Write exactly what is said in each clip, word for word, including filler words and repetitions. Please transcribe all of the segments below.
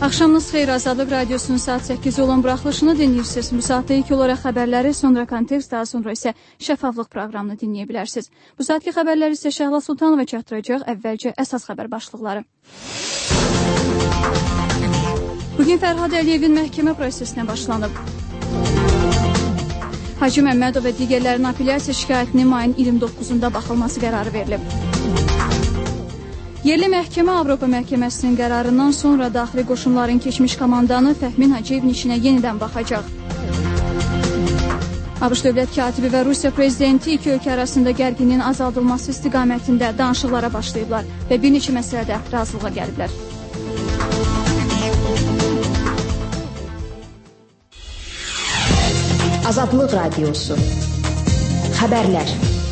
Axşamınız xeyir, Azadlıq Radiosunun saat səkkiz olan buraxılışını dinləyirsiniz. Bu saatda ilk olaraq xəbərləri, sonra kontekst, daha sonra isə şəffaflıq proqramını dinləyə bilərsiniz. Bu saatki xəbərləri isə Şəhla Sultanova çatdıracaq. Əvvəlcə əsas xəbər başlıqları. Bugün Fərhad Əliyevin məhkəmə prosesinə başlanıb. Hacı Məmmədov və digərlərin apellyasiya şikayətinin mayın iyirmi doqquzunda baxılması qərarı verilib. Yerli məhkəmə Avropa məhkəməsinin qərarından sonra daxili qoşunların keçmiş komandanı Fəhmin Hacıyevin işinə yenidən baxacaq. ABŞ dövlət katibi və Rusiya prezidenti iki ölkə arasında gərginliyin azaldılması istiqamətində danışıqlara başlayıblar və bir neçə məsələdə razılığa gəliblər. Azadlıq Radiosu. Xəbərlər.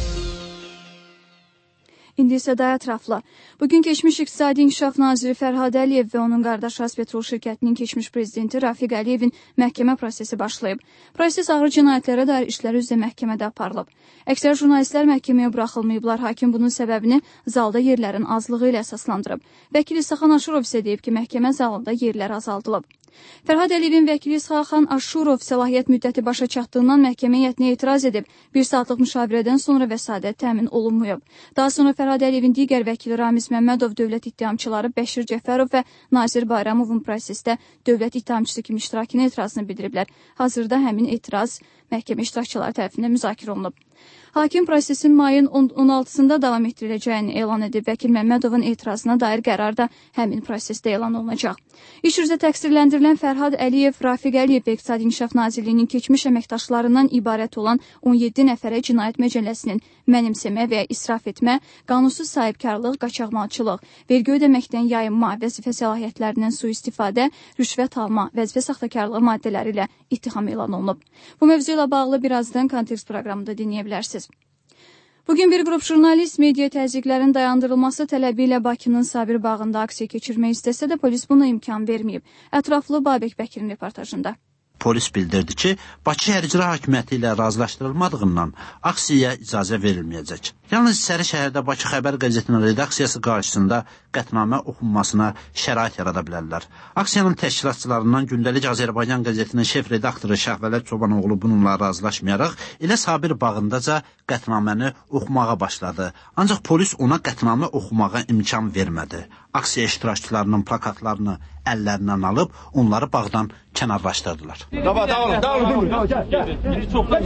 İndi isə daha ətraflı. Bugün keçmiş İqtisadi İnkişaf Naziri Fərhad Əliyev və onun qardaşı Azpetrol şirkətinin keçmiş prezidenti Rafiq Əliyevin məhkəmə prosesi başlayıb. Proses ağır cinayətlərə dair işlər üzrə məhkəmədə aparılıb. Əksər jurnalistlər məhkəməyə buraxılmayıblar. Hakim bunun səbəbini zalda yerlərin azlığı ilə əsaslandırıb. Vəkil İsaxan Aşurov isə deyib ki, məhkəmə zalında yerlər azaldılıb. Fərhad Əliyevin vəkili İsaxan Aşurov səlahiyyət müddəti başa çatdığından məhkəmə heyətinə etiraz edib. Bir saatlıq müşavirədən sonra vəsadət təmin olunmayıb. Daha sonra Fərhad Əliyevin digər vəkili Ramiz Məmmədov dövlət ittihamçıları Bəşir Cəfərov və Nazir Bayramovun prosesdə dövlət ittihamçısı kimi iştirakına etirazını bildiriblər. Hazırda həmin etiraz məhkəmə iştirakçıları tərəfindən müzakirə olunub. Hakim prosesin mayın on altısında davam etdiriləcəyini elan edib. Vəkil Məmmədovun etirazına dair qərar da həmin prosesdə elan olunacaq. İş üzrə təqsirləndirilən Fərhad Əliyev, Rafiq Əliyev və İqtisadi İnkişaf Nazirliyinin keçmiş əməkdaşlarından ibarət olan on yeddi nəfərə cinayət məcəlləsinin mənimsəmə və ya israf etmə, qanunsuz sahibkarlıq, qaçaqmalçılıq, vergi ödəməkdən yayınma, vəzifə səlahiyyətlərindən sui-istifadə, rüşvət alma, vəzifə saxtakarlığı maddələri ilə ittiham elan olunub. Bu mövzu ilə bağlı birazdan kontekst proqramında dinləyə bilərsiniz. Bugün bir qrup jurnalist media təzyiqlərin dayandırılması tələbi ilə Bakının Sabir bağında aksiya keçirmək istəsə də polis buna imkan verməyib. Ətraflı Babək Bəkirin reportajında. Polis bildirdi ki, Bakı Şəhər İcra Hakimiyyəti ilə razılaşdırılmadığından aksiyaya icazə verilməyəcək. Yalnız İçəri şəhərdə Bakı Xəbər qəzetinin redaksiyası qarşısında qətnamə oxunmasına şərait yarada bilərlər. Aksiyanın təşkilatçılarından Gündəlik Azərbaycan qəzetinin şef redaktoru Şəhvələt Çobanoğlu bununla razılaşmayaraq elə Sabir bağındaca qətnaməni oxumağa başladı. Ancaq polis ona qətnamə oxumağa imkan vermədi. Aksiya iştirakçılarının plakatlarını əllərindən alıb onları bağdan kənarlaşdırdılar. Dava, dağılın, dağılın, dağılın. Çox da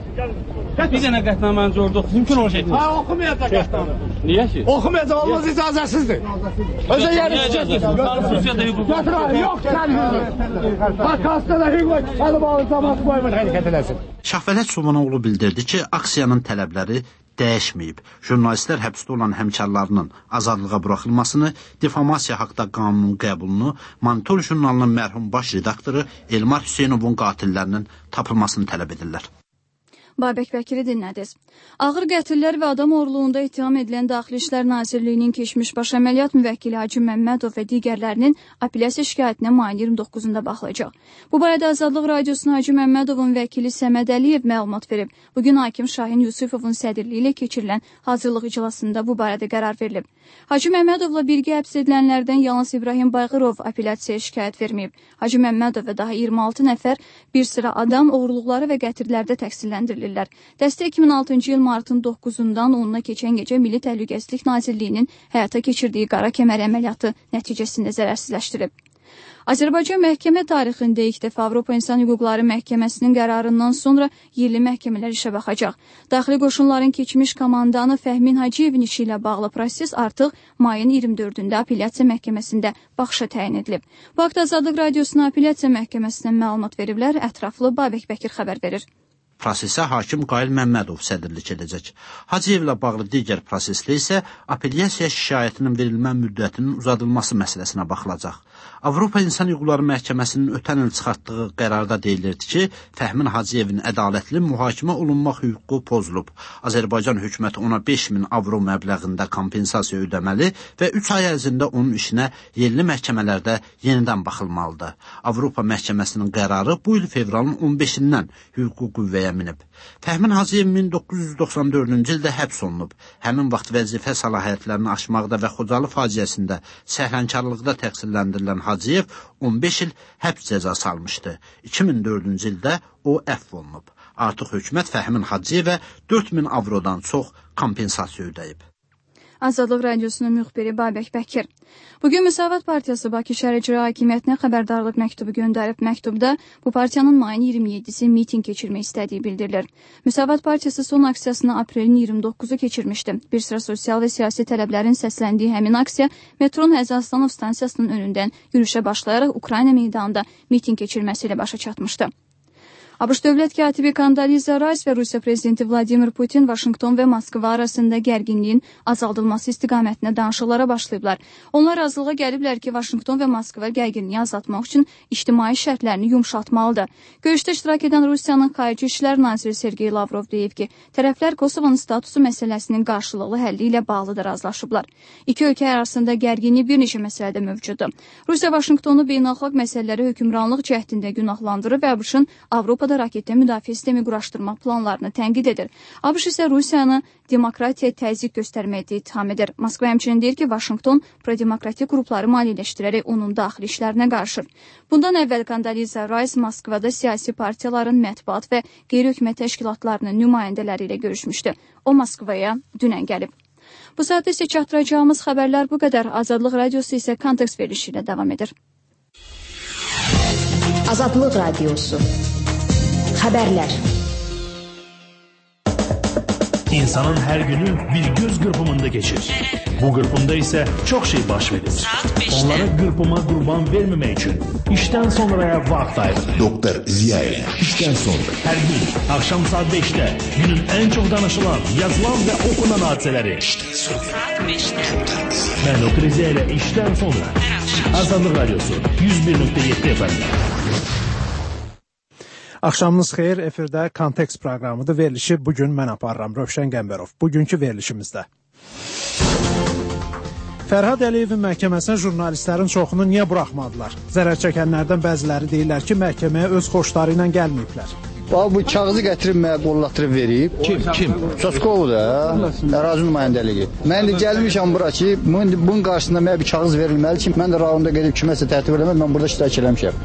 bir dənə qətnamənizi orada mümkün olacaq. Ha, oxumayacaq qətnamə. Niyə ki? Oxumayacaq, olmaz icazəsizdir. Özə yeri çıxacaq. Konstitusiyada hüquq var. Yox, sən hüquq. Bakasda da hüquq var. Əlib alın, zamanı qoyma hərəkət eləsin. Şəhvələt Çobanoğlu bildirdi ki, aksiyanın tələbləri dəyişməyib. Jurnalistlər həbsdə olan həmkarlarının azadlığa buraxılmasını, difamasiya haqda qanunun qəbulunu, Monitor jurnalının mərhum baş redaktoru Elmar Hüseynovun qatillərinin tapılmasını tələb edirlər. Babək Bəkiri dinlədiniz. Ağır qətillər və adam oğurluğunda ittiham edilən Daxili İşlər Nazirliyinin keçmiş baş əməliyyat müvəkkili Hacı Məmmədov və digərlərinin apellyasiya şikayətinə mayın iyirmi doqquzunda baxılacaq. Bu barədə Azadlıq Radiosuna Hacı Məmmədovun vəkili Səməd Əliyev məlumat verib. Bugün hakim Şahin Yusifovun sədrliyi ilə keçirilən hazırlıq iclasında bu barədə qərar verilib. Hacı Məmmədovla birgə həbs edilənlərdən yalnız İbrahim Bayğırov apellyasiyaya şikayət verməyib. Hacı Məmmədov və daha iyirmi altı nəfər bir sıra adam oğurluqları və qətillərdə təqsirləndirilib. Dəstə iki min altıncı il martın doqquzundan onuna keçən gecə Milli Təhlükəsizlik Nazirliyinin həyata keçirdiyi qara kəmər əməliyyatı nəticəsində zərərsizləşdirib. Azərbaycan məhkəmə tarixində ilk dəfə Avropa İnsan Hüquqları Məhkəməsinin qərarından sonra yerli məhkəmələr işə baxacaq. Daxili qoşunların keçmiş komandanı Fəhmin Hacıyevin işi ilə bağlı proses artıq mayın iyirmi dördündə apellyasiya məhkəməsində baxışa təyin edilib. Bu haqda Azadlıq Radiosuna apellyasiya məhkəməsindən məlumat veriblər. Ətraflı Babək Bəkir xəbər verir. Prosesə hakim Qayıl Məmmədov sədrlik edəcək. Hacıyevlə bağlı digər prosesdə isə apellyasiya şikayətinin verilmə müddətinin uzadılması məsələsinə baxılacaq. Avropa İnsan Hüquqları Məhkəməsinin ötən il çıxartdığı qərarda deyilirdi ki, Fəhmin Hacıyevin ədalətli mühakimə olunmaq hüququ pozulub. Azərbaycan hökuməti ona beş min avro məbləğində kompensasiya ödəməli və üç ay ərzində onun işinə yerli məhkəmələrdə yenidən baxılmalıdır. Avropa Məhkəməsinin qərarı bu il fevralın on beşindən hüquqi qüvvəyə minib. Fəhmin Hacıyev min doqquz yüz doxsan dördüncü ildə həbs olunub. Həmin vaxt vəzifə səlahiyyətlərini aşmaqda və Xocalı faciəsində səhlənkarlıqda təqsirləndirilən Hacıyev on beş il həbs cəzası almışdı. iki min dördüncü ildə o əfv olunub. Artıq hökumət Fəhmin Hacıyevə dörd min avrodan çox kompensasiya ödəyib. Azadlıq Radiosunun müxbiri Babək Bəkir. Bugün Müsavat Partiyası Bakı şəhər icra hakimiyyətinə xəbərdarlıq məktubu göndərib. Məktubda bu partiyanın mayın iyirmi yeddisi miting keçirmək istədiyi bildirilir. Müsavat Partiyası son aksiyasını aprelin iyirmi doqquzu keçirmişdi. Bir sıra sosial və siyasi tələblərin səsləndiyi həmin aksiya metronun Həzi Aslanov stansiyasının önündən yürüşə başlayaraq Ukrayna meydanında miting keçirməsi ilə başa çatmışdı. ABŞ dövlət katibi Kondoliza Rice və Rusiya prezidenti Vladimir Putin Vaşinqton və Moskva arasında gərginliyin azaldılması istiqamətində danışıqlara başlayıblar. Onlar razılığa gəliblər ki, Vaşinqton və Moskva gərginliyi azaltmaq üçün ictimai şərtlərini yumşaltmalıdır. Görüşdə iştirak edən Rusiyanın Xarici İşlər naziri Sergey Lavrov deyib ki, tərəflər Kosovanın statusu məsələsinin qarşılıqlı həlli ilə bağlı da razılaşıblar. İki ölkə arasında gərginlik bir neçə məsələdə mövcuddur. Rusiya Vaşinqtonu beynəlxalq məsələləri hökmranlıq cəhdində günahlandırır və ABŞ-ın Avropada raketdə müdafiə sistemi quraşdırma planlarını tənqid edir. ABŞ isə Rusiyanı demokratiyaya təzyiq göstərməkdə ittiham edir. Moskva həmçinin deyir ki, Vaşinqton prodemokratik qrupları maliyyələşdirərək onun daxili işlərinə qarışır. Bundan əvvəl Kondoliza Rice Moskvada siyasi partiyaların mətbuat və qeyri-hökumət təşkilatlarının nümayəndələri ilə görüşmüşdü. O Moskvaya dünən gəlib. Bu saatda isə çatdıracağımız xəbərlər bu qədər. Azadlıq Radiosu isə kontekst verilişi ilə davam edir. Azadlıq Radiosu. Xəbərlər. İnsanın hər günü bir göz qırpımında geçir. Bu qırpımda isə çox şey baş verir. Onlara qırpıma qurban verməmək üçün işdən sonraya vaxt ayırır. Doktor Ziyayev, işdən sonra. Hər gün axşam saat beşdə günün ən çox danışılan, yazılan və oxunan hadisələri. İşdən sonra. Saat beşdə. Mən Doktor Ziyayev işdən sonra. Azadlıq Radiosu yüz bir nöqtə yeddi F M. Axşamınız xeyir, efirdə Kontekst proqramıdır. Verilişi bugün mən aparıram, Rövşən Qəmbərov. Bugünkü verilişimizdə. Fərhad Əliyevin məhkəməsinə jurnalistlərin çoxunu niyə buraxmadılar? Zərər çəkənlərdən bəziləri deyirlər ki, məhkəməyə öz xoşları ilə gəlməyiblər. Bu kağızı gətirib mənə qollatdırıb verib. Kim? Kim? Çoskovu da, ərazi nümayəndəliyi. Mən də gəlmişəm bura ki, bunun qarşısında mənə bir kağız verilməli ki, mən də rayonda gedib kiməsə tərtib eləmək, mən burada iştirak eləmişəm.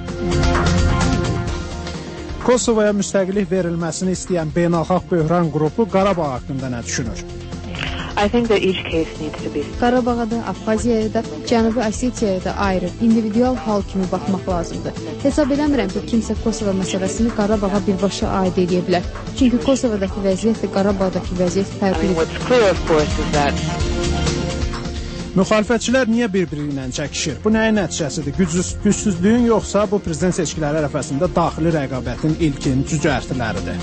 Kosovaya müstəqillik verilməsini istəyən beynəlxalq böhran qrupu Qarabağ haqqında nə düşünür? Qarabağa da, Abxaziyaya da, Cənubi Osetiyaya da ayrı, individual hal kimi baxmaq lazımdır. Hesab eləmirəm ki, kimsə Kosova məsələsini Qarabağa birbaşa aid edə bilər. Çünki Kosovadakı vəziyyət və Qarabağdakı vəziyyət fərqlidir. Müxalifətçilər niyə bir-biri ilə çəkişir? Bu nəyin nəticəsidir? Gücsüz, gücsüzlüyün yoxsa bu prezident seçkiləri ərəfəsində daxili rəqabətin ilkin cücərtiləridir?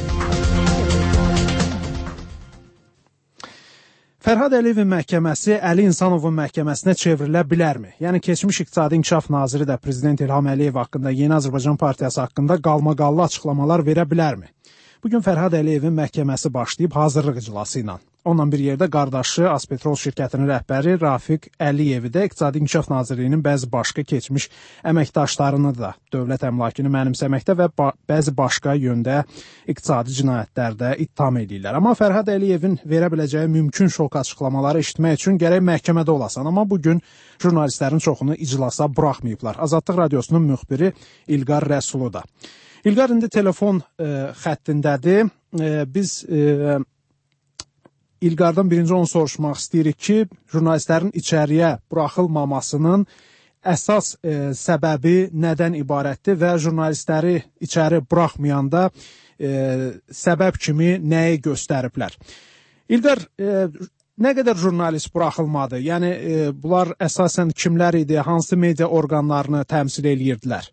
Fərhad Əliyevin məhkəməsi Əli İnsanovun məhkəməsinə çevrilə bilərmi? Yəni, keçmiş İqtisadi İnkişaf Naziri də Prezident İlham Əliyev haqqında, Yeni Azərbaycan Partiyası haqqında qalmaqallı açıqlamalar verə bilərmi? Bugün Fərhad Əliyevin məhkəməsi başlayıb hazırlıq iclası ilə. Onunla bir yerdə qardaşı Aspetrol şirkətinin rəhbəri Rafiq Əliyevi də İqtisadi İnkişaf Nazirliyinin bəzi başqa keçmiş əməkdaşlarını da dövlət əmlakını mənimsəməkdə və ba bəzi başqa yöndə iqtisadi cinayətlərdə ittiham edirlər. Amma Fərhad Əliyevin verə biləcəyi mümkün şok açıqlamaları eşitmək üçün gərək məhkəmədə olasan. Amma bugün jurnalistlərin çoxunu iclasa buraxmayıblar. Azadlıq Radiosunun müxbiri İlqar Rəsulu da. İlqar indi telefon e, xəttindədir. E, biz e, İlqardan birinci onu soruşmaq istəyirik ki, jurnalistlərin içəriyə buraxılmamasının əsas e, səbəbi nədən ibarətdir və jurnalistləri içəri buraxmayanda e, səbəb kimi nəyi göstəriblər? İlqar, e, nə qədər jurnalist buraxılmadı? Yəni, e, bunlar əsasən kimlər idi, hansı media orqanlarını təmsil edirdilər?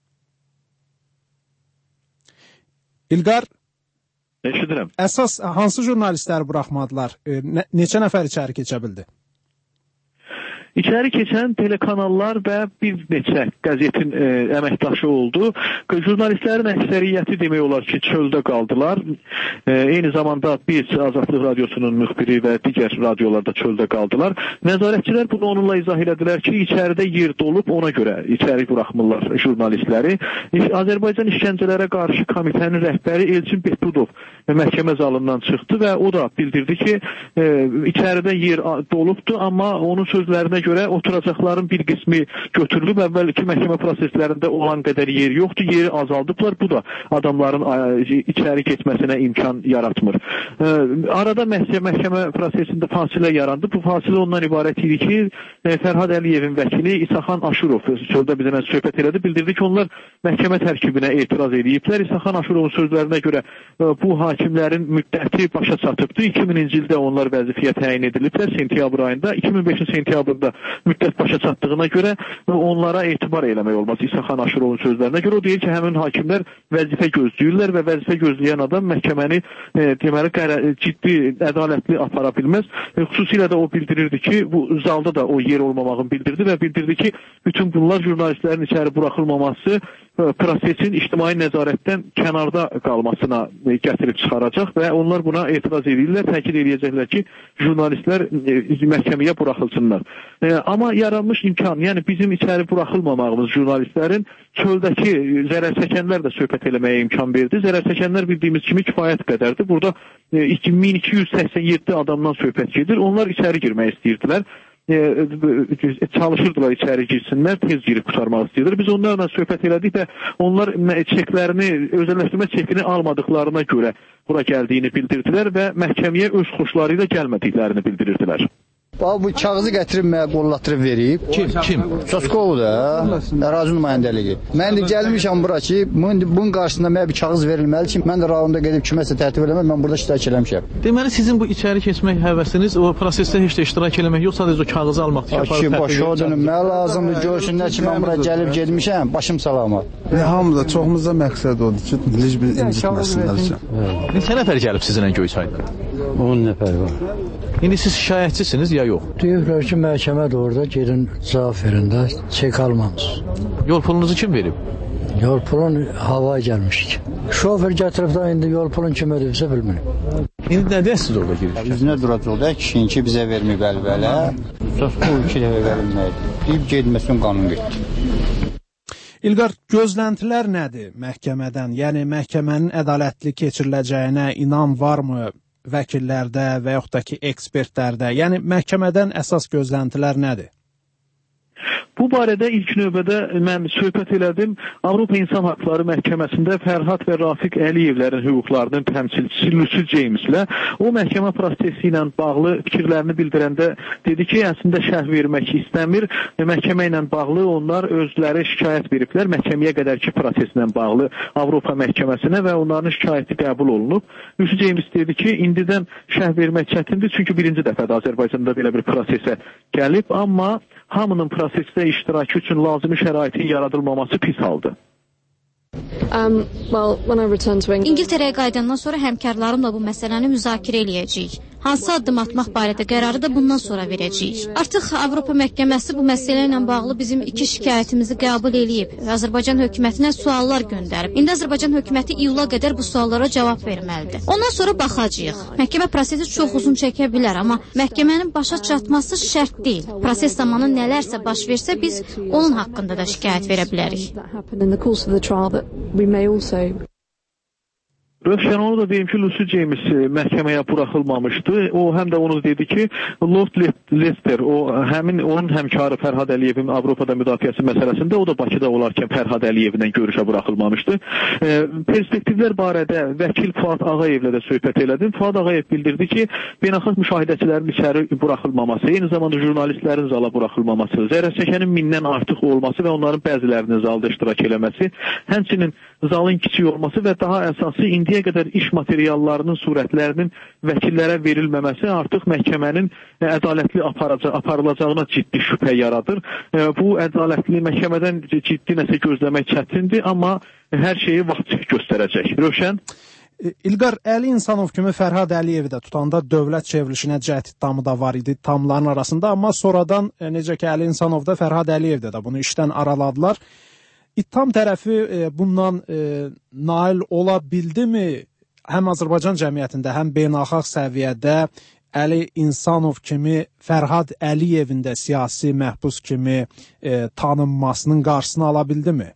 İlqar, eşidirəm. Əsas hansı jurnalistləri buraxmadılar? E, ne, neçə nəfər içəri keçə bildi? İçəri keçən telekanallar və bir neçə qəzetin e, əməkdaşı oldu. Jurnalistlərin əksəriyyəti demək olar ki, çöldə qaldılar. E, eyni zamanda biz Azadlıq Radiosunun müxbiri və digər radiolarda çöldə qaldılar. Nəzarətçilər bunu onunla izah elədilər ki, içəridə yer dolub, ona görə içəri buraxmırlar jurnalistləri. Azərbaycan İşgəncələrə qarşı komitənin rəhbəri Elçin Behbudov məhkəmə zalından çıxdı və o da bildirdi ki, e, içəridə yer dolubdur, amma onun sözlərinə görə oturacaqların bir qismi götürülüb, əvvəlki məhkəmə proseslərində olan qədər yer yoxdur, yeri azaldıblar. Bu da adamların içəri keçməsinə imkan yaratmır. E, arada məhkəmə, məhkəmə prosesində fasilə yarandı. Bu fasilə ondan ibarət idi ki, e, Fərhad Əliyevin vəkili İsaxan Aşurov sözdə bizimlə söhbət elədi, bildirdi ki, onlar məhkəmə tərkibinə etiraz ediblər. İsaxan Aşurovun sözlərinə görə e, bu hakimlərin müddəti başa çatıbdı. iki mininci ildə onlar vəzifəyə təyin ediliblər sentyabr ayında. iki min beşin sentyabrında müddət başa çatdığına görə onlara etibar eləmək olmaz. İsaxan Aşurovun sözlərinə görə o deyir ki, həmin hakimlər vəzifə gözləyirlər və vəzifə gözləyən adam məhkəməni e, deməli ciddi, ədalətli apara bilməz. E, xüsusilə də o bildirirdi ki, bu zalda da o yer olmamağını bildirdi və bildirdi ki, bütün bunlar jurnalistlərin içəri buraxılmaması prosesin ictimai nəzarətdən kənarda qalmasına gətirib çıxaracaq və onlar buna etiraz edirlər, təkid edəcəklər ki, jurnalistlər məhkəməyə buraxılsınlar. E, amma yaranmış imkan, yəni bizim içəri buraxılmamağımız jurnalistlərin çöldəki zərər çəkənlər də söhbət eləməyə imkan verdi. Zərər çəkənlər bildiyimiz kimi kifayət qədərdir. Burada e, min iki yüz səksən yeddi adamdan söhbət gedir. Onlar içəri girmək istəyirdilər. Çalışırdılar içəri girsinlər, tez girib qurtarmaq istəyirlər. Biz onlarla söhbət elədik və onlar çeklərini, özəlləşdirmə çekini almadıqlarına görə bura gəldiyini bildirdilər və məhkəməyə öz xoşları ilə gəlmədiklərini bildirirdilər. Bu kağızı gətirib mənə qollatdırıb verib. Kim? Kim? Soskov da, ərazi nümayəndəliyi. Mən də gəlmişəm bura ki, bunun qarşısında mənə bir kağız verilməli ki, mən də rayonda gedib kiməsə tərtib eləmək, mən burada iştirak eləmişəm. Deməli, sizin bu içəri keçmək həvəsiniz, o prosesdə heç də iştirak eləmək yox, sadəcə o kağızı almaqdır. Ki, başı o dönüm, mənə lazımdır, görsünlər ki, mən bura gəlib gedmişəm, başım salamat. Hamıda, çoxumuzda məqsəd odur ki, heç bir incitməsinlər üçün. Neçə nəfər gəlib sizinlə Göyçayda? on nəfər var. İndi siz şikayətçisiniz ya yox? Deyiblər ki, məhkəmə də orada gedin cavab verin də, çek almamız. Yol pulunuzu kim verib? Yol pulun havaya gəlmişik. Şofer gətirib də indi yol pulun kim ödəyibsə bilmirik. İndi nə deyəsiniz orada girir? Üzünə duracaq da, kişinki bizə verməyib əlbələ. Əsas bu iki dəfə verilməkdir. Deyib gedməsin qanun getdi. İlqar, gözləntilər nədir məhkəmədən? Yəni, məhkəmənin ədalətli keçiriləcəyinə inam varmı vəkillərdə və yaxud da ki, ekspertlərdə? Yəni, məhkəmədən əsas gözləntilər nədir? Bu barədə ilk növbədə mən söhbət elədim. Avropa İnsan Haqları Məhkəməsində Fərhad və Rafiq Əliyevlərin hüquqlarının təmsilçisi Lucy Jameslə o məhkəmə prosesi ilə bağlı fikirlərini bildirəndə dedi ki, əslində şərh vermək istəmir. Məhkəmə ilə bağlı onlar özləri şikayət veriblər. Məhkəməyə qədərki proseslə bağlı Avropa Məhkəməsinə və onların şikayəti qəbul olunub. Lucy James dedi ki, indidən şərh vermək çətindir, çünki birinci dəfədə Azərbaycanda belə bir prosesə gəlib, amma hamının prosesdə iştirakı üçün lazımi şəraitin yaradılmaması pis haldır. Um, well, when I returned to England... İngiltərəyə qayıdandan sonra həmkarlarımla bu məsələni müzakirə eləyəcəyik. Hansı addım atmaq barədə qərarı da bundan sonra verəcəyik. Artıq Avropa Məhkəməsi bu məsələ ilə bağlı bizim iki şikayətimizi qəbul eləyib və Azərbaycan hökumətinə suallar göndərib. İndi Azərbaycan hökuməti iyula qədər bu suallara cavab verməlidir. Ondan sonra baxacağıq. Məhkəmə prosesi çox uzun çəkə bilər, amma məhkəmənin başa çatması şərt deyil. Proses zamanı nələrsə baş versə, biz onun haqqında da şikayət verə bilərik. Rövşən, onu da deyim ki, Lucy James məhkəməyə buraxılmamışdı. O həm də onu dedi ki, Lord Lester, o həmin onun həmkarı Fərhad Əliyevin Avropada müdafiəsi məsələsində o da Bakıda olarkən Fərhad Əliyevlə görüşə buraxılmamışdı. E, perspektivlər barədə vəkil Fuad Ağayevlə də söhbət elədim. Fuad Ağayev bildirdi ki, beynəlxalq müşahidəçilərin içəri buraxılmaması, eyni zamanda jurnalistlərin zala buraxılmaması, zərərçəkənin mindən artıq olması və onların bəzilərinin zalda iştirak eləməsi, həmçinin zalın kiçik olması və daha əsası indiyə qədər iş materiallarının surətlərinin vəkillərə verilməməsi artıq məhkəmənin ədalətli aparılacağına ciddi şübhə yaradır. Bu ədalətli məhkəmədən ciddi nəsə gözləmək çətindir, amma hər şeyi vaxt göstərəcək. Rövşən? İlqar, Əli İnsanov kimi Fərhad Əliyevi də tutanda dövlət çevrilişinə cəhd ittihamı da var idi ittihamların arasında, amma sonradan necə ki Əli İnsanov da Fərhad Əliyev də bunu işdən araladılar. İttiham tərəfi bundan nail ola bildimi? Həm Azərbaycan cəmiyyətində, həm beynəlxalq səviyyədə Əli İnsanov kimi Fərhad Əliyevin də siyasi məhbus kimi tanınmasının qarşısını ala bildimi?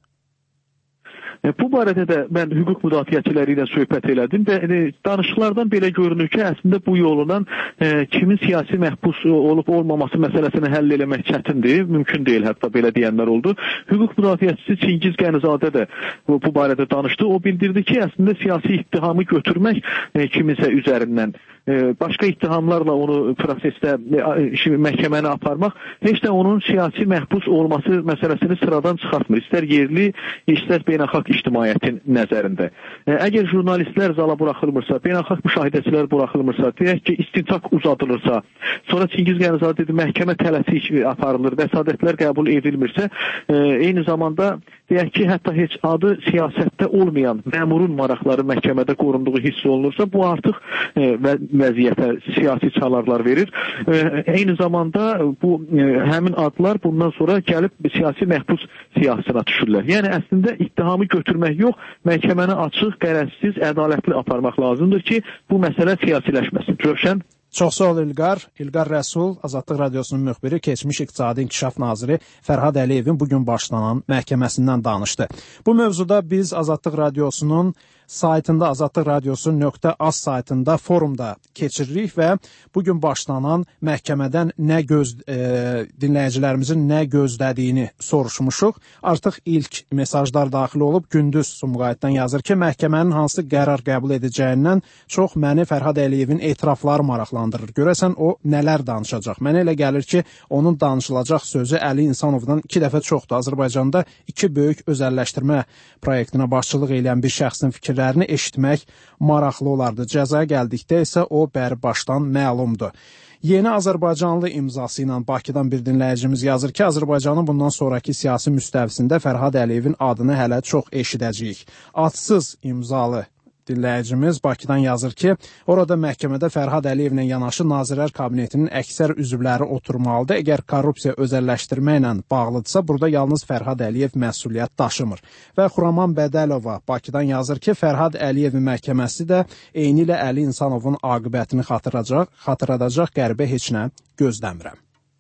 Bu barədə də mən hüquq müdafiəçiləri ilə söhbət elədim və e, danışıqlardan belə görünür ki, əslində bu yolla e, kimin siyasi məhbus olub olmaması məsələsini həll eləmək çətindir, mümkün deyil, hətta belə deyənlər oldu. Hüquq müdafiəçisi Çingiz Qənizadə də bu, bu barədə danışdı. O bildirdi ki, əslində siyasi ittihamı götürmək e, kiminsə üzərindən, e, başqa ittihamlarla onu prosesdə e, məhkəməni aparmaq heç də onun siyasi məhbus olması məsələsini sıradan çıxartmır. İstər yerli, istər beynəlxalq ictimaiyyətin nəzərində. Əgər jurnalistlər zala buraxılmırsa, beynəlxalq müşahidəçilər buraxılmırsa, deyək ki, istintaq uzadılırsa, sonra Çingiz Qənizadə dedi, məhkəmə tələsik aparılır, vəsadətlər qəbul edilmirsə, eyni zamanda deyək ki, hətta heç adı siyasətdə olmayan məmurun maraqları məhkəmədə qorunduğu hiss olunursa, bu artıq vəziyyətə siyasi çalarlar verir. Eyni zamanda bu həmin adlar bundan sonra gəlib siyasi məhbus siyasına düşürlər. Yəni əslində ittihamı götürmək yox, məhkəməni açıq, qərəzsiz, ədalətli aparmaq lazımdır ki, bu məsələ siyasiləşməsin. Rövşən? Çox sağ ol İlqar. İlqar Rəsul, Azadlıq Radiosunun müxbiri, keçmiş İqtisadi İnkişaf Naziri Fərhad Əliyevin bugün başlanan məhkəməsindən danışdı. Bu mövzuda biz Azadlıq Radiosunun saytında, azadlıq radiosu nöqtə az saytında forumda keçiririk və bugün başlanan məhkəmədən nə göz e, dinləyicilərimizin nə gözlədiyini soruşmuşuq. Artıq ilk mesajlar daxil olub. Gündüz Sumqayıtdan yazır ki, məhkəmənin hansı qərar qəbul edəcəyindən çox məni Fərhad Əliyevin etirafları maraqlandırır. Görəsən o nələr danışacaq? Mənə elə gəlir ki, onun danışılacaq sözü Əli İnsanovdan iki dəfə çoxdur. Azərbaycanda iki böyük özəlləşdirmə proyektinə başçılıq edən bir şəxsin fikirlərini eşitmək maraqlı olardı. Cəzaya gəldikdə isə o bəri başdan məlumdur. Yeni Azərbaycanlı imzası ilə Bakıdan bir dinləyicimiz yazır ki, Azərbaycanın bundan sonraki siyasi müstəvisində Fərhad Əliyevin adını hələ çox eşidəcəyik. Adsız imzalı dinləyicimiz Bakıdan yazır ki, orada məhkəmədə Fərhad Əliyevlə yanaşı Nazirlər Kabinetinin əksər üzvləri oturmalıdır. Əgər korrupsiya özəlləşdirməklə bağlıdırsa, burada yalnız Fərhad Əliyev məsuliyyət daşımır. Və Xuraman Bədəlova Bakıdan yazır ki, Fərhad Əliyevin məhkəməsi də eyni ilə Əli İnsanovun aqibətini xatırladacaq, xatırladacaq qəribə heç nə gözləmirəm.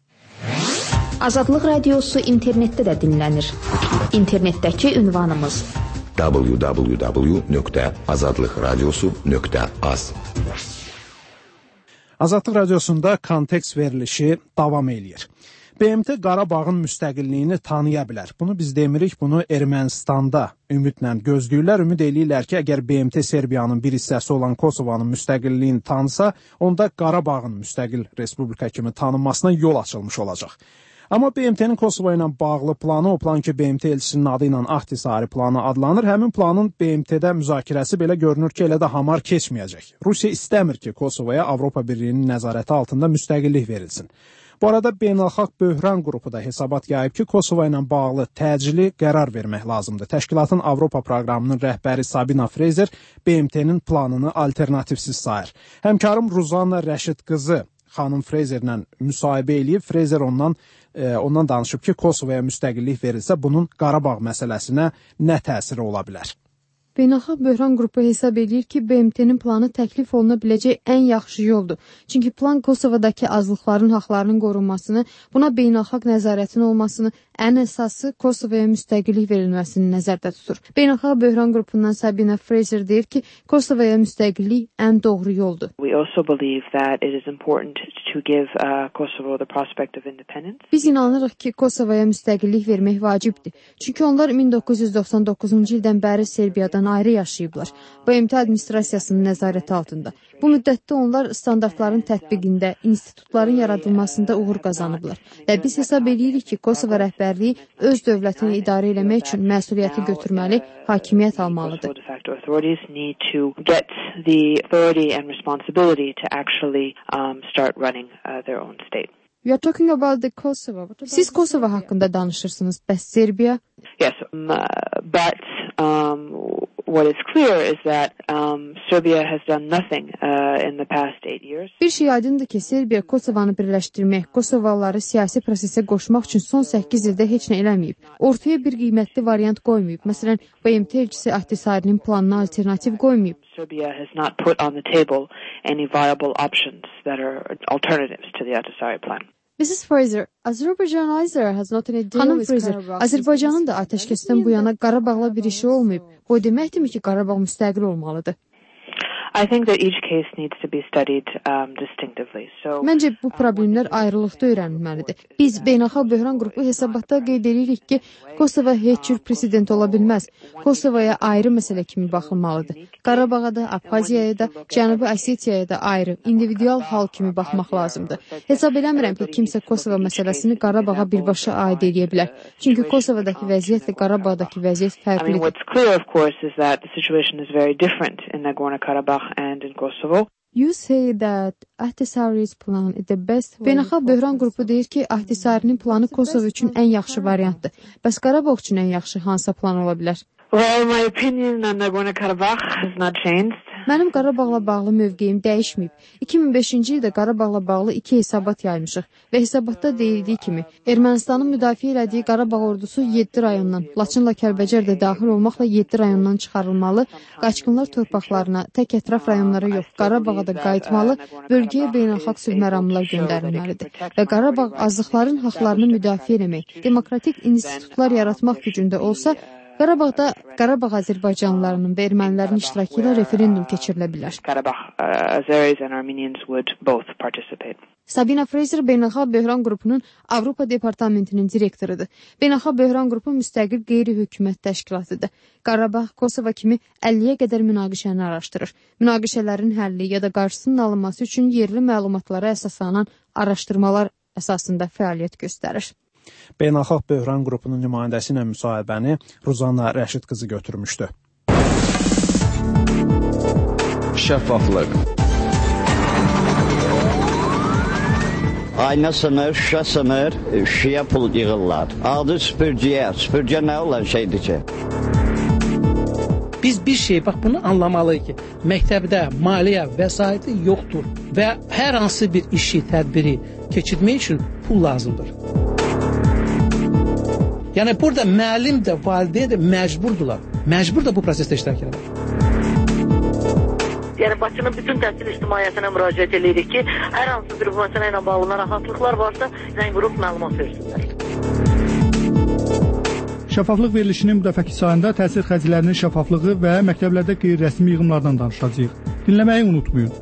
Azadlıq Radiosu internetdə də dinlənir. İnternetdəki ünvanımız w w w nöqtə azadlıq radiosu nöqtə az. Azadlıq Radiosunda kontekst verilişi davam eləyir. B M T Qarabağın müstəqilliyini tanıya bilər. Bunu biz demirik, bunu Ermənistanda ümidlə gözləyirlər. Ümid eləyirlər ki, əgər B M T Serbiyanın bir hissəsi olan Kosovanın müstəqilliyini tanısa, onda Qarabağın müstəqil respublika kimi tanınmasına yol açılmış olacaq. Amma B M T-nin Kosovo ilə bağlı planı, o plan ki, B M T elçisinin adı ilə Ahtisaari planı adlanır, həmin planın B M T-də müzakirəsi belə görünür ki, elə də hamar keçməyəcək. Rusiya istəmir ki, Kosovaya Avropa Birliyinin nəzarəti altında müstəqillik verilsin. Bu arada Beynəlxalq Böhran qrupu da hesabat yayıb ki, Kosovo ilə bağlı təcili qərar vermək lazımdır. Təşkilatın Avropa proqramının rəhbəri Sabina Frezer B M T-nin planını alternativsiz sayır. Həmkarım Ruzanna Rəşid qızı xanım Frezerlə müsahibə eləyib. Frezer ondan e, ondan danışıb ki, Kosovaya müstəqillik verilsə, bunun Qarabağ məsələsinə nə təsiri ola bilər? Beynəlxalq Böhran qrupu hesab edir ki, B M T-nin planı təklif oluna biləcək ən yaxşı yoldur. Çünki plan Kosovadakı azlıqların haqlarının qorunmasını, buna beynəlxalq nəzarətin olmasını, ən əsası Kosovaya müstəqillik verilməsini nəzərdə tutur. Beynəlxalq Böhran qrupundan Sabina Fraser deyir ki, Kosovaya müstəqillik ən doğru yoldur. We also believe that it is important to give uh, Kosovo the prospect of independence. Biz inanırıq ki, Kosovaya müstəqillik vermək vacibdir. Çünki onlar min doqquz yüz doxsan doqquzuncu ildən bəri Serbiyadan ayrı yaşayıblar. B M T administrasiyasının nəzarəti altında. Bu müddətdə onlar standartların tətbiqində, institutların yaradılmasında uğur qazanıblar. Və biz hesab edirik ki, Kosovo rəhbərliyi öz dövlətini idarə etmək üçün məsuliyyəti götürməli, hakimiyyət almalıdır. Siz Kosovo haqqında danışırsınız, bəs Serbiya? Yes, um, uh, but um, what is clear is that um, Serbia has done nothing uh, in the past eight years. Bir şey aydındır ki, Serbiya Kosovanı birləşdirmək, Kosovalıları siyasi prosesə qoşmaq üçün son səkkiz ildə heç nə eləməyib. Ortaya bir qiymətli variant qoymayıb. Məsələn, B M T elçisi Ahtisari'nin planına alternativ qoymayıb. Serbia has not put on the table any viable options that are alternatives to the Ahtisari plan. Missus Fraser, Azərbaycan has not any deal with Fraser, Azərbaycanın da atəşkəsdən bu yana Qarabağla bir işi olmayıb. Bu deməkdirmi ki, Qarabağ müstəqil olmalıdır? I think that each case needs to be studied um, distinctively. So, Məncə bu problemlər ayrılıqda öyrənilməlidir. Biz beynəlxalq böhran qrupu hesabatda qeyd edirik ki, Kosova heç cür prezident ola bilməz. Kosovaya ayrı məsələ kimi baxılmalıdır. Qarabağa da, Abxaziyaya da, Cənubi Osetiyaya da ayrı, individual hal kimi baxmaq lazımdır. Hesab eləmirəm ki, kimsə Kosova məsələsini Qarabağa birbaşa aid edə bilər. Çünki Kosovadakı vəziyyətlə Qarabağdakı vəziyyət fərqlidir. I mean, what's clear, of course, is that the situation is very different in Nagorno-Karabakh and in Kosovo. You say that Ahtisari's plan is the best. Beynəlxalq böhran qrupu deyir ki, Ahtisari'nin planı Kosovo üçün ən yaxşı variantdır. Bəs Qarabağ üçün ən yaxşı hansı plan ola bilər? Well, my opinion on Nagorno-Karabakh has not changed. Mənim Qarabağla bağlı mövqeyim dəyişməyib. iki min beşinci ildə Qarabağla bağlı iki hesabat yaymışıq və hesabatda deyildiyi kimi, Ermənistanın müdafiə elədiyi Qarabağ ordusu yeddi rayondan, Laçınla Kəlbəcər də daxil olmaqla yeddi rayondan çıxarılmalı, qaçqınlar torpaqlarına, tək ətraf rayonlara yox, Qarabağa da qayıtmalı, bölgəyə beynəlxalq sülh məramlar göndərilməlidir və Qarabağ azlıqların haqlarını müdafiə eləmək, demokratik institutlar yaratmaq gücündə olsa, Qarabağda Qarabağ Azərbaycanlılarının və ermənilərin iştirakı ilə referendum keçirilə bilər. Sabina Fraser Beynəlxalq Böhran Qrupunun Avropa Departamentinin direktorudur. Beynəlxalq Böhran Qrupu müstəqil qeyri-hökumət təşkilatıdır. Qarabağ, Kosova kimi əlliyə qədər münaqişəni araşdırır. Münaqişələrin həlli ya da qarşısının alınması üçün yerli məlumatlara əsaslanan araşdırmalar əsasında fəaliyyət göstərir. Beynəlxalq Böhran Qrupunun nümayəndəsi ilə müsahibəni Ruzanna Rəşid qızı götürmüşdü. Şəffaflıq. Ayna sınır, şüşə sınır, şüşəyə pul yığırlar. Adı süpürgəyə. Süpürgə nə olan şeydir ki? Biz bir şey, bax bunu anlamalıyıq ki, məktəbdə maliyyə vəsaiti yoxdur və hər hansı bir işi, tədbiri keçirmək üçün pul lazımdır. Yəni burada müəllim də, valideyn də məcburdular. Məcbur da bu prosesdə iştirak etmək. Yəni Bakının bütün təhsil ictimaiyyətinə müraciət edirik ki, hər hansı bir məsələ ilə bağlı narahatlıqlar varsa, zəng vurub məlumat versinlər. Şəffaflıq verilişinin mütəfəkkir sayında təhsil xərclərinin şəffaflığı və məktəblərdə qeyri-rəsmi yığımlardan danışacağıq. Dinləməyi unutmayın.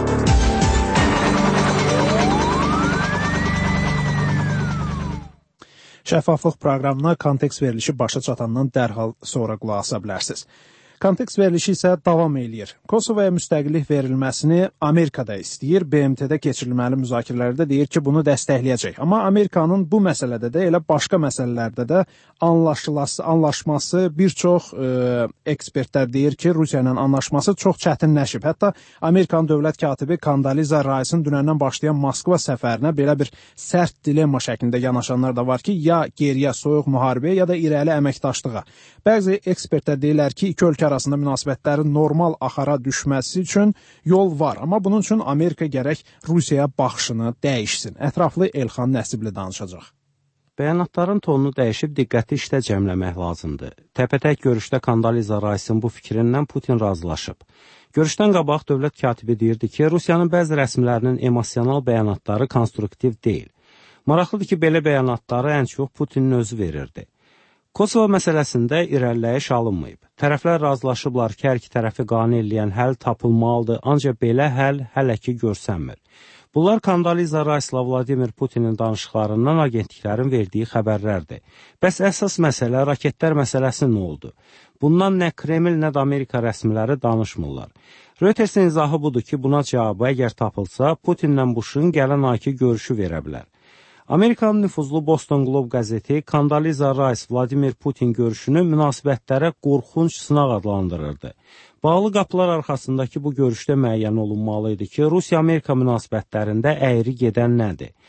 Şəffaflıq proqramına kontekst verilişi başa çatandan dərhal sonra qulaq asa bilərsiniz. Kontekst verilişi isə davam eləyir. Kosovaya müstəqillik verilməsini Amerika da istəyir. B M T-də keçirilməli müzakirələrdə deyir ki, bunu dəstəkləyəcək. Amma Amerikanın bu məsələdə də, elə başqa məsələlərdə də anlaşılması, anlaşması bir çox e, ekspertlər deyir ki, Rusiya ilə anlaşması çox çətinləşib. Hətta Amerikanın dövlət katibi Condoleezza Rice'ın dünəndən başlayan Moskva səfərinə belə bir sərt dilemma şəklində yanaşanlar da var ki, ya geriyə soyuq müharibəyə, ya da irəli əməkdaşlığa. Bəzi ekspertlər deyirlər ki, iki ölkə arasında münasibətlərin normal axara düşməsi üçün yol var. Amma bunun üçün Amerika gərək Rusiyaya baxışını dəyişsin. Ətraflı Elxan Nəsibli danışacaq. Bəyanatların tonunu dəyişib diqqəti işdə cəmləmək lazımdır. Təpətək görüşdə Condoleezza Rice'ın bu fikrindən Putin razılaşıb. Görüşdən qabaq dövlət katibi deyirdi ki, Rusiyanın bəzi rəsmilərinin emosional bəyanatları konstruktiv deyil. Maraqlıdır ki, belə bəyanatları ən çox Putinin özü verirdi. Kosova məsələsində irəliləyiş alınmayıb. Tərəflər razılaşıblar ki, hər iki tərəfi qane eləyən həll tapılmalıdır, ancaq belə həll hələ ki görsənmir. Bunlar Condoleezza Rice-la Vladimir Putinin danışıqlarından agentliklərin verdiyi xəbərlərdir. Bəs əsas məsələ, raketlər məsələsi nə oldu? Bundan nə Kreml, nə də Amerika rəsmiləri danışmırlar. Reutersin izahı budur ki, buna cavabı əgər tapılsa, Putinlə Bush'un gələn ayki görüşü verə bilər. Amerikanın nüfuzlu Boston Globe qəzeti Condoleezza Rice Vladimir Putin görüşünü münasibətlərə qorxunc sınaq adlandırırdı. Bağlı qapılar arxasındakı bu görüşdə müəyyən olunmalı idi ki, Rusiya-Amerika münasibətlərində əyri gedən nədir?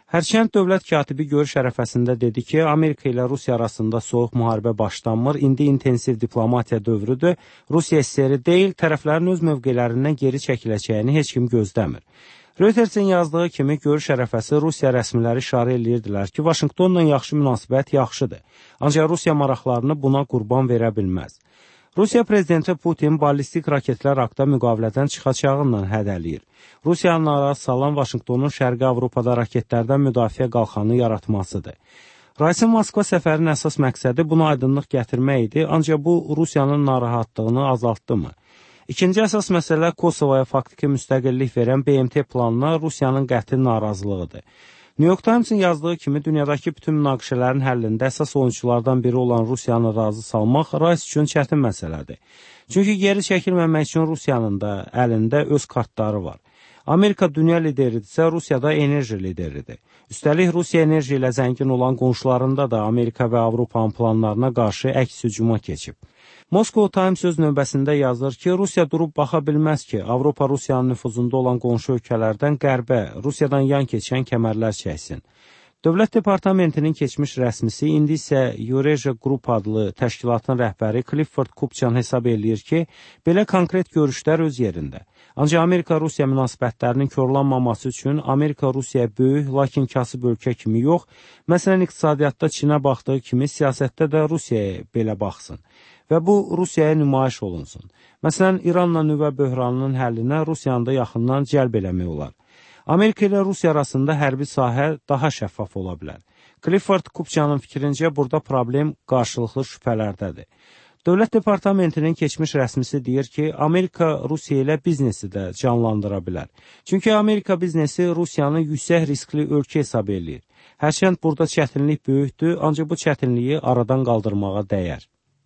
Hərçənd dövlət katibi görüş ərəfəsində dedi ki, Amerika ilə Rusiya arasında soyuq müharibə başlanmır, indi intensiv diplomatiya dövrüdür, Rusiya SSR deyil, tərəflərin öz mövqelərindən geri çəkiləcəyini heç kim gözləmir. Reutersin yazdığı kimi görüş ərəfəsi Rusiya rəsmiləri işarə edirdilər ki, Vaşinqtonla yaxşı münasibət yaxşıdır, ancaq Rusiya maraqlarını buna qurban verə bilməz. Rusiya prezidenti Putin ballistik raketlər haqda müqavilədən çıxacağından hədələyir. Rusiyanın narazı salan Vaşinqtonun Şərqi Avropada raketlərdən müdafiə qalxanı yaratmasıdır. Raisin Moskva səfərinin əsas məqsədi buna aydınlıq gətirmək idi, ancaq bu Rusiyanın narahatlığını azaltdımı? İkinci əsas məsələ Kosovaya faktiki müstəqillik verən B M T planına Rusiyanın qəti narazılığıdır. New York Times'in yazdığı kimi dünyadakı bütün münaqişələrin həllində əsas oyunculardan biri olan Rusiyanı razı salmaq Rais üçün çətin məsələdir. Çünki geri çəkilməmək üçün Rusiyanın da əlində öz kartları var. Amerika dünya lideridirsə, Rusiya da enerji lideridir. Üstəlik, Rusiya enerji ilə zəngin olan qonşularında da Amerika və Avropanın planlarına qarşı əks hücuma keçib. Moscow Times öz növbəsində yazır ki, Rusiya durub baxa bilməz ki, Avropa Rusiyanın nüfuzunda olan qonşu ölkələrdən qərbə, Rusiyadan yan keçən kəmərlər çəksin. Dövlət Departamentinin keçmiş rəsmisi, indi isə Eurasia Group adlı təşkilatın rəhbəri Clifford Kupchan hesab eləyir ki, belə konkret görüşlər öz yerində. Ancaq Amerika-Rusiya münasibətlərinin korlanmaması üçün Amerika-Rusiya böyük, lakin kasıb ölkə kimi yox, məsələn, iqtisadiyyatda Çinə baxdığı kimi siyasətdə də Rusiyaya belə baxsın. Və bu Rusiyaya nümayiş olunsun. Məsələn, İranla nüvə böhranının həllinə Rusiyanı da yaxından cəlb eləmək olar. Amerika ilə Rusiya arasında hərbi sahə daha şəffaf ola bilər. Clifford Kupchanın fikrincə burada problem qarşılıqlı şübhələrdədir. Dövlət Departamentinin keçmiş rəsmisi deyir ki, Amerika Rusiya ilə biznesi də canlandıra bilər. Çünki Amerika biznesi Rusiyanı yüksək riskli ölkə hesab eləyir. Hərçənd burada çətinlik böyükdür, ancaq bu çətinliyi aradan qaldırmağa dəyər.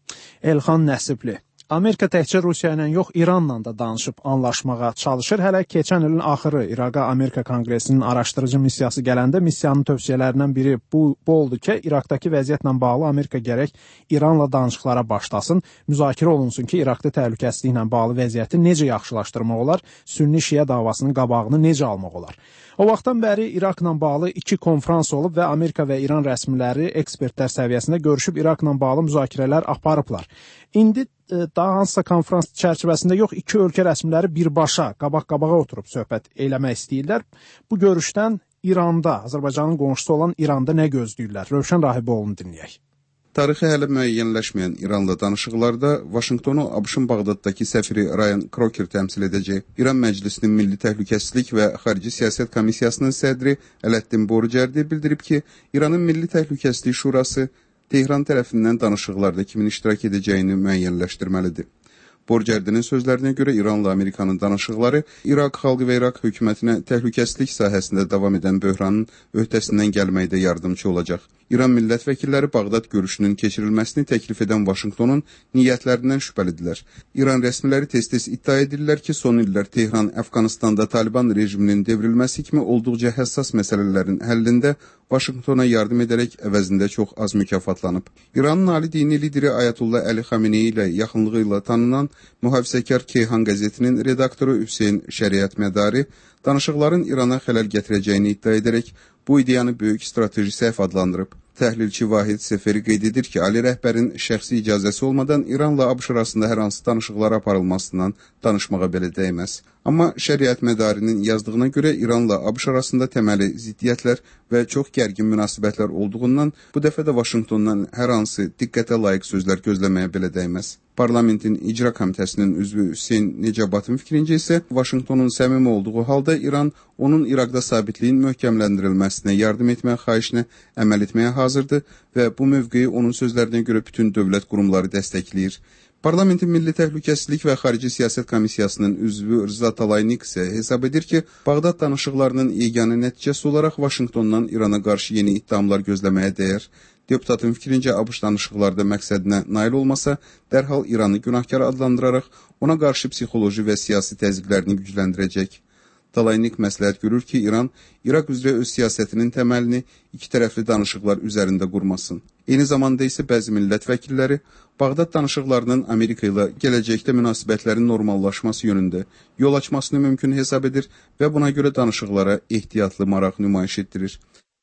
Elxan Nəsibli. Amerika təkcə Rusiya ilə yox, İranla da danışıb anlaşmağa çalışır. Hələ keçən ilin axırı İraqa Amerika Konqresinin araşdırıcı missiyası gələndə missiyanın tövsiyələrindən biri bu, bu oldu ki, İraqdakı vəziyyətlə bağlı Amerika gərək İranla danışıqlara başlasın, müzakirə olunsun ki, İraqda təhlükəsizliklə bağlı vəziyyəti necə yaxşılaşdırmaq olar, Sünni-Şiə davasının qabağını necə almaq olar. O vaxtdan bəri İraqla bağlı iki konfrans olub və Amerika və İran rəsmiləri ekspertlər səviyyəsində görüşüb İraqla bağlı müzakirələr aparıblar. İndi daha hansısa konfrans çərçivəsində yox, iki ölkə rəsmiləri birbaşa, qabaq-qabağa oturub söhbət eləmək istəyirlər. Bu görüşdən İranda, Azərbaycanın qonşusu olan İranda nə gözləyirlər? Rövşən Rahiboğlu'nu dinləyək. Tarixi hələ müəyyənləşməyən İranla danışıqlarda Vaşinqtonu ABŞ-ın Bağdaddakı səfiri Ryan Crocker təmsil edəcək. İran Məclisinin Milli Təhlükəsizlik və Xarici Siyasət Komissiyasının sədri Ələddin Borucerdi bildirib ki, İranın Milli Təhlükəsizlik Şurası Tehran tərəfindən danışıqlarda kimin iştirak edəcəyini müəyyənləşdirməlidir. Borucerdinin sözlərinə görə İranla Amerikanın danışıqları İraq xalqı və İraq hökumətinə təhlükəsizlik sahəsində davam edən böhranın öhdəsindən gəlməkdə yardımcı olacaq. İran millət vəkilləri Bağdad görüşünün keçirilməsini təklif edən Vaşinqtonun niyyətlərindən şübhəlidirlər. İran rəsmiləri tez-tez iddia edirlər ki, son illər Tehran Əfqanistanda Taliban rejiminin devrilməsi kimi olduqca həssas məsələlərin həllində Vaşinqtona yardım edərək əvəzində çox az mükafatlanıb. İranın ali dini lideri Ayətullah Əli Xamenei ilə yaxınlığı ilə tanınan Mühafizəkar Keyhan qəzetinin redaktoru Hüseyn Şəriət Mədari danışıqların İrana xələl gətirəcəyini iddia edərək bu ideyanı böyük strateji səhv adlandırıb. Təhlilçi Vahid Seferi qeyd edir ki, Ali rəhbərin şəxsi icazəsi olmadan İranla ABŞ arasında hər hansı danışıqlar aparılmasından danışmağa belə dəyməz. Amma Şəriət Mədarinin yazdığına görə İranla ABŞ arasında təməli ziddiyyətlər və çox gərgin münasibətlər olduğundan bu dəfə də Vaşinqtondan hər hansı diqqətə layiq sözlər gözləməyə belə dəyməz. Parlamentin İcra Komitəsinin üzvü Hüseyn Necabatın fikrincə isə Vaşinqtonun səmimi olduğu halda İran onun İraqda sabitliyin möhkəmləndirilməsinə yardım etməyə xahişinə əməl etməyə hazırdır və bu mövqeyi onun sözlərinə görə bütün dövlət qurumları dəstəkləyir. Parlamentin Milli Təhlükəsizlik və Xarici Siyasət Komissiyasının üzvü Rıza Talaynik isə hesab edir ki, Bağdad danışıqlarının yeganə nəticəsi olaraq Vaşinqtondan İrana qarşı yeni ittihamlar gözləməyə dəyər. Deputatın fikrincə ABŞ danışıqlarda məqsədinə nail olmasa, dərhal İranı günahkar adlandıraraq ona qarşı psixoloji və siyasi təzyiqlərini gücləndirəcək. Talaynik məsləhət görür ki, İran İraq üzrə öz siyasətinin təməlini iki tərəfli danışıqlar üzərində qurmasın. Eyni zamanda isə bəzi millət vəkilləri Bağdad danışıqlarının Amerika ilə gələcəkdə münasibətlərin normallaşması yönündə yol açmasını mümkün hesab edir və buna görə danışıqlara ehtiyatlı maraq nümayiş etdirir.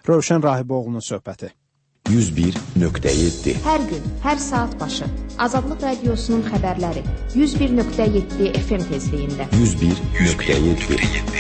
Rövşən Rahiboğlu'nun söhbəti. yüz bir nöqtə yeddi Hər gün, hər saat başı Azadlıq Radiosunun xəbərləri yüz bir nöqtə yeddi F M tezliyində. yüz bir nöqtə yeddi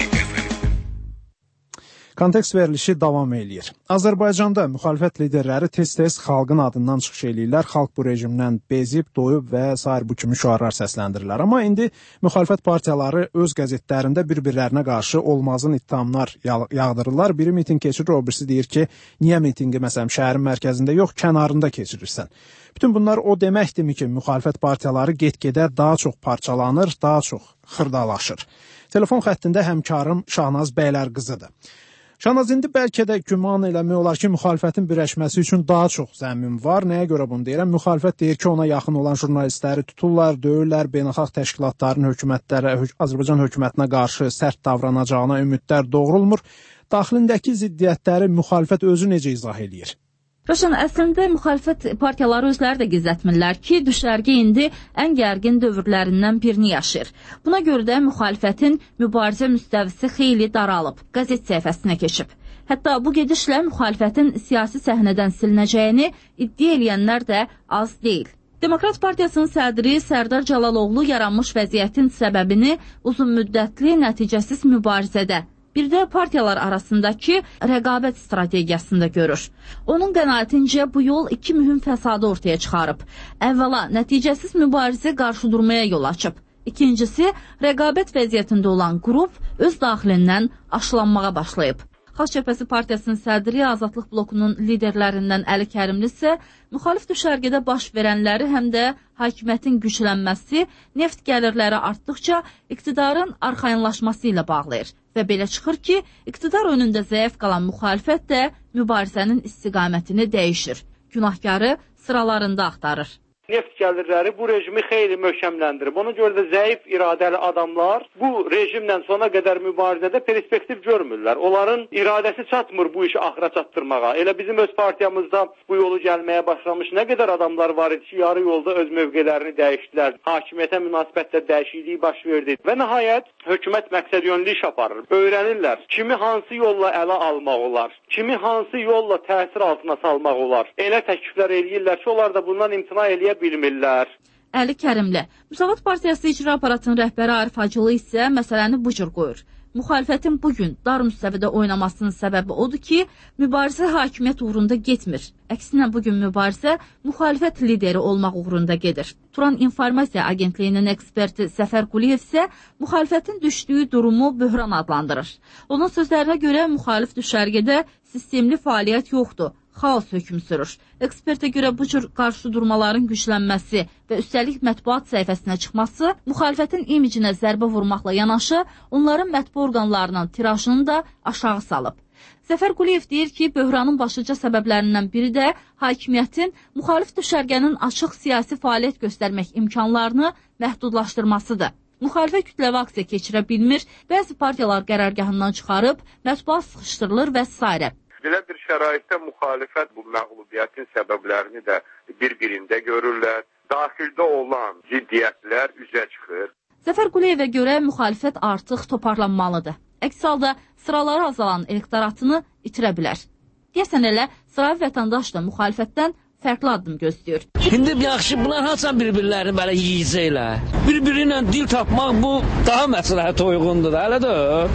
Kontekst verilişi davam eləyir. Azərbaycanda müxalifət liderləri tez-tez xalqın adından çıxış eləyirlər. Xalq bu rejimdən bezib, doyub və sair bu kimi şüarlar səsləndirirlər. Amma indi müxalifət partiyaları öz qəzetlərində bir-birlərinə qarşı olmazın ittihamlar yağdırırlar. Biri miting keçirir, o birisi deyir ki, niyə mitingi məsələn şəhərin mərkəzində yox, kənarında keçirirsən. Bütün bunlar o deməkdirmi ki, müxalifət partiyaları get-gedə daha çox parçalanır, daha çox xırdalaşır. Telefon xəttində həmkarım Şahnaz Bəylərqızıdır. Şahnaz, indi bəlkə də güman eləmək olar ki, müxalifətin birləşməsi üçün daha çox zəmin var. Nəyə görə bunu deyirəm? Müxalifət deyir ki, ona yaxın olan jurnalistləri tuturlar, döyürlər, beynəlxalq təşkilatların hökumətlərə, Azərbaycan hökumətinə qarşı sərt davranacağına ümidlər doğrulmur. Daxilindəki ziddiyyətləri müxalifət özü necə izah eləyir? Rövşən, əslində müxalifət partiyaları özləri də gizlətmirlər ki, düşərgə indi ən gərgin dövrlərindən birini yaşayır. Buna görə də müxalifətin mübarizə müstəvisi xeyli daralıb, qəzet səhifəsinə keçib. Hətta bu gedişlə müxalifətin siyasi səhnədən silinəcəyini iddia eləyənlər də az deyil. Demokrat Partiyasının sədri Sərdar Cəlaloğlu yaranmış vəziyyətin səbəbini uzunmüddətli nəticəsiz mübarizədə, bir də partiyalar arasındakı rəqabət strategiyasında görür. Onun qənaətincə bu yol iki mühüm fəsadı ortaya çıxarıb. Əvvəla, nəticəsiz mübarizə qarşıdurmaya yol açıb. İkincisi, rəqabət vəziyyətində olan qrup öz daxilindən aşılanmağa başlayıb. Xalq Cəbhəsi Partiyasının sədri Azadlıq blokunun liderlərindən Əli Kərimli isə müxalif düşərgədə baş verənləri həm də hakimiyyətin güclənməsi, neft gəlirləri artdıqca iqtidarın arxayınlaşması ilə bağlayır. Və belə çıxır ki, iqtidar önündə zəif qalan müxalifət də mübarizənin istiqamətini dəyişir. Günahkarı sıralarında axtarır. Neft gəlirləri bu rejimi xeyli möhkəmləndirib. Ona görə də zəif iradəli adamlar bu rejimlə sona qədər mübarizədə perspektiv görmürlər. Onların iradəsi çatmır bu işi axıra çatdırmağa. Elə bizim öz partiyamızda bu yolu gəlməyə başlamış nə qədər adamlar var idi ki, yarı yolda öz mövqelərini dəyişdilər. Hakimiyyətə münasibətdə dəyişiklik baş verdi. Və nəhayət hökumət məqsədyönlü iş aparır. Öyrənirlər kimi hansı yolla ələ almaq olar, kimi hansı yolla təsir altına salmaq olar. Elə təkliflər eləyirlər ki, onlar da bundan imtina eləyə bilmirlər. Əli Kərimli, Müsavat Partiyası icra aparatının rəhbəri Arif Hacılı isə məsələni bu cür qoyur. Müxalifətin bugün dar müstəvidə oynamasının səbəbi odur ki, mübarizə hakimiyyət uğrunda getmir. Əksinə bugün mübarizə müxalifət lideri olmaq uğrunda gedir. Turan İnformasiya Agentliyinin eksperti Səfər Quliyev isə müxalifətin düşdüyü durumu böhran adlandırır. Onun sözlərinə görə müxalif düşərgədə sistemli fəaliyyət yoxdur. Xaos hökm sürür. Ekspertə görə bu cür qarşıdurmaların güclənməsi və üstəlik mətbuat səhifəsinə çıxması müxalifətin imicinə zərbə vurmaqla yanaşı, onların mətbu orqanlarının tirajını da aşağı salıb. Səfər Quliyev deyir ki, böhranın başlıca səbəblərindən biri də hakimiyyətin müxalif düşərgənin açıq siyasi fəaliyyət göstərmək imkanlarını məhdudlaşdırmasıdır. Müxalifə kütləvi aksiya keçirə bilmir, bəzi partiyalar qərargahından çıxarıb, mətbuat sıxışdırılır və s. Belə bir şəraitdə müxalifət bu məğlubiyyətin səbəblərini də bir-birində görürlər. Daxildə olan ziddiyyətlər üzə çıxır. Səfər Quliyevə görə müxalifət artıq toparlanmalıdır. Əks halda sıraları azalan elektoratını itirə bilər. Deyəsən elə sıravi vətəndaş da müxalifətdən fərqli addım gözləyir. İndi yaxşı, bunlar haçan bir-birlərini belə yiyəcəklər. Bir-biri ilə dil tapmaq bu daha məsləhətə uyğundur da, elə də.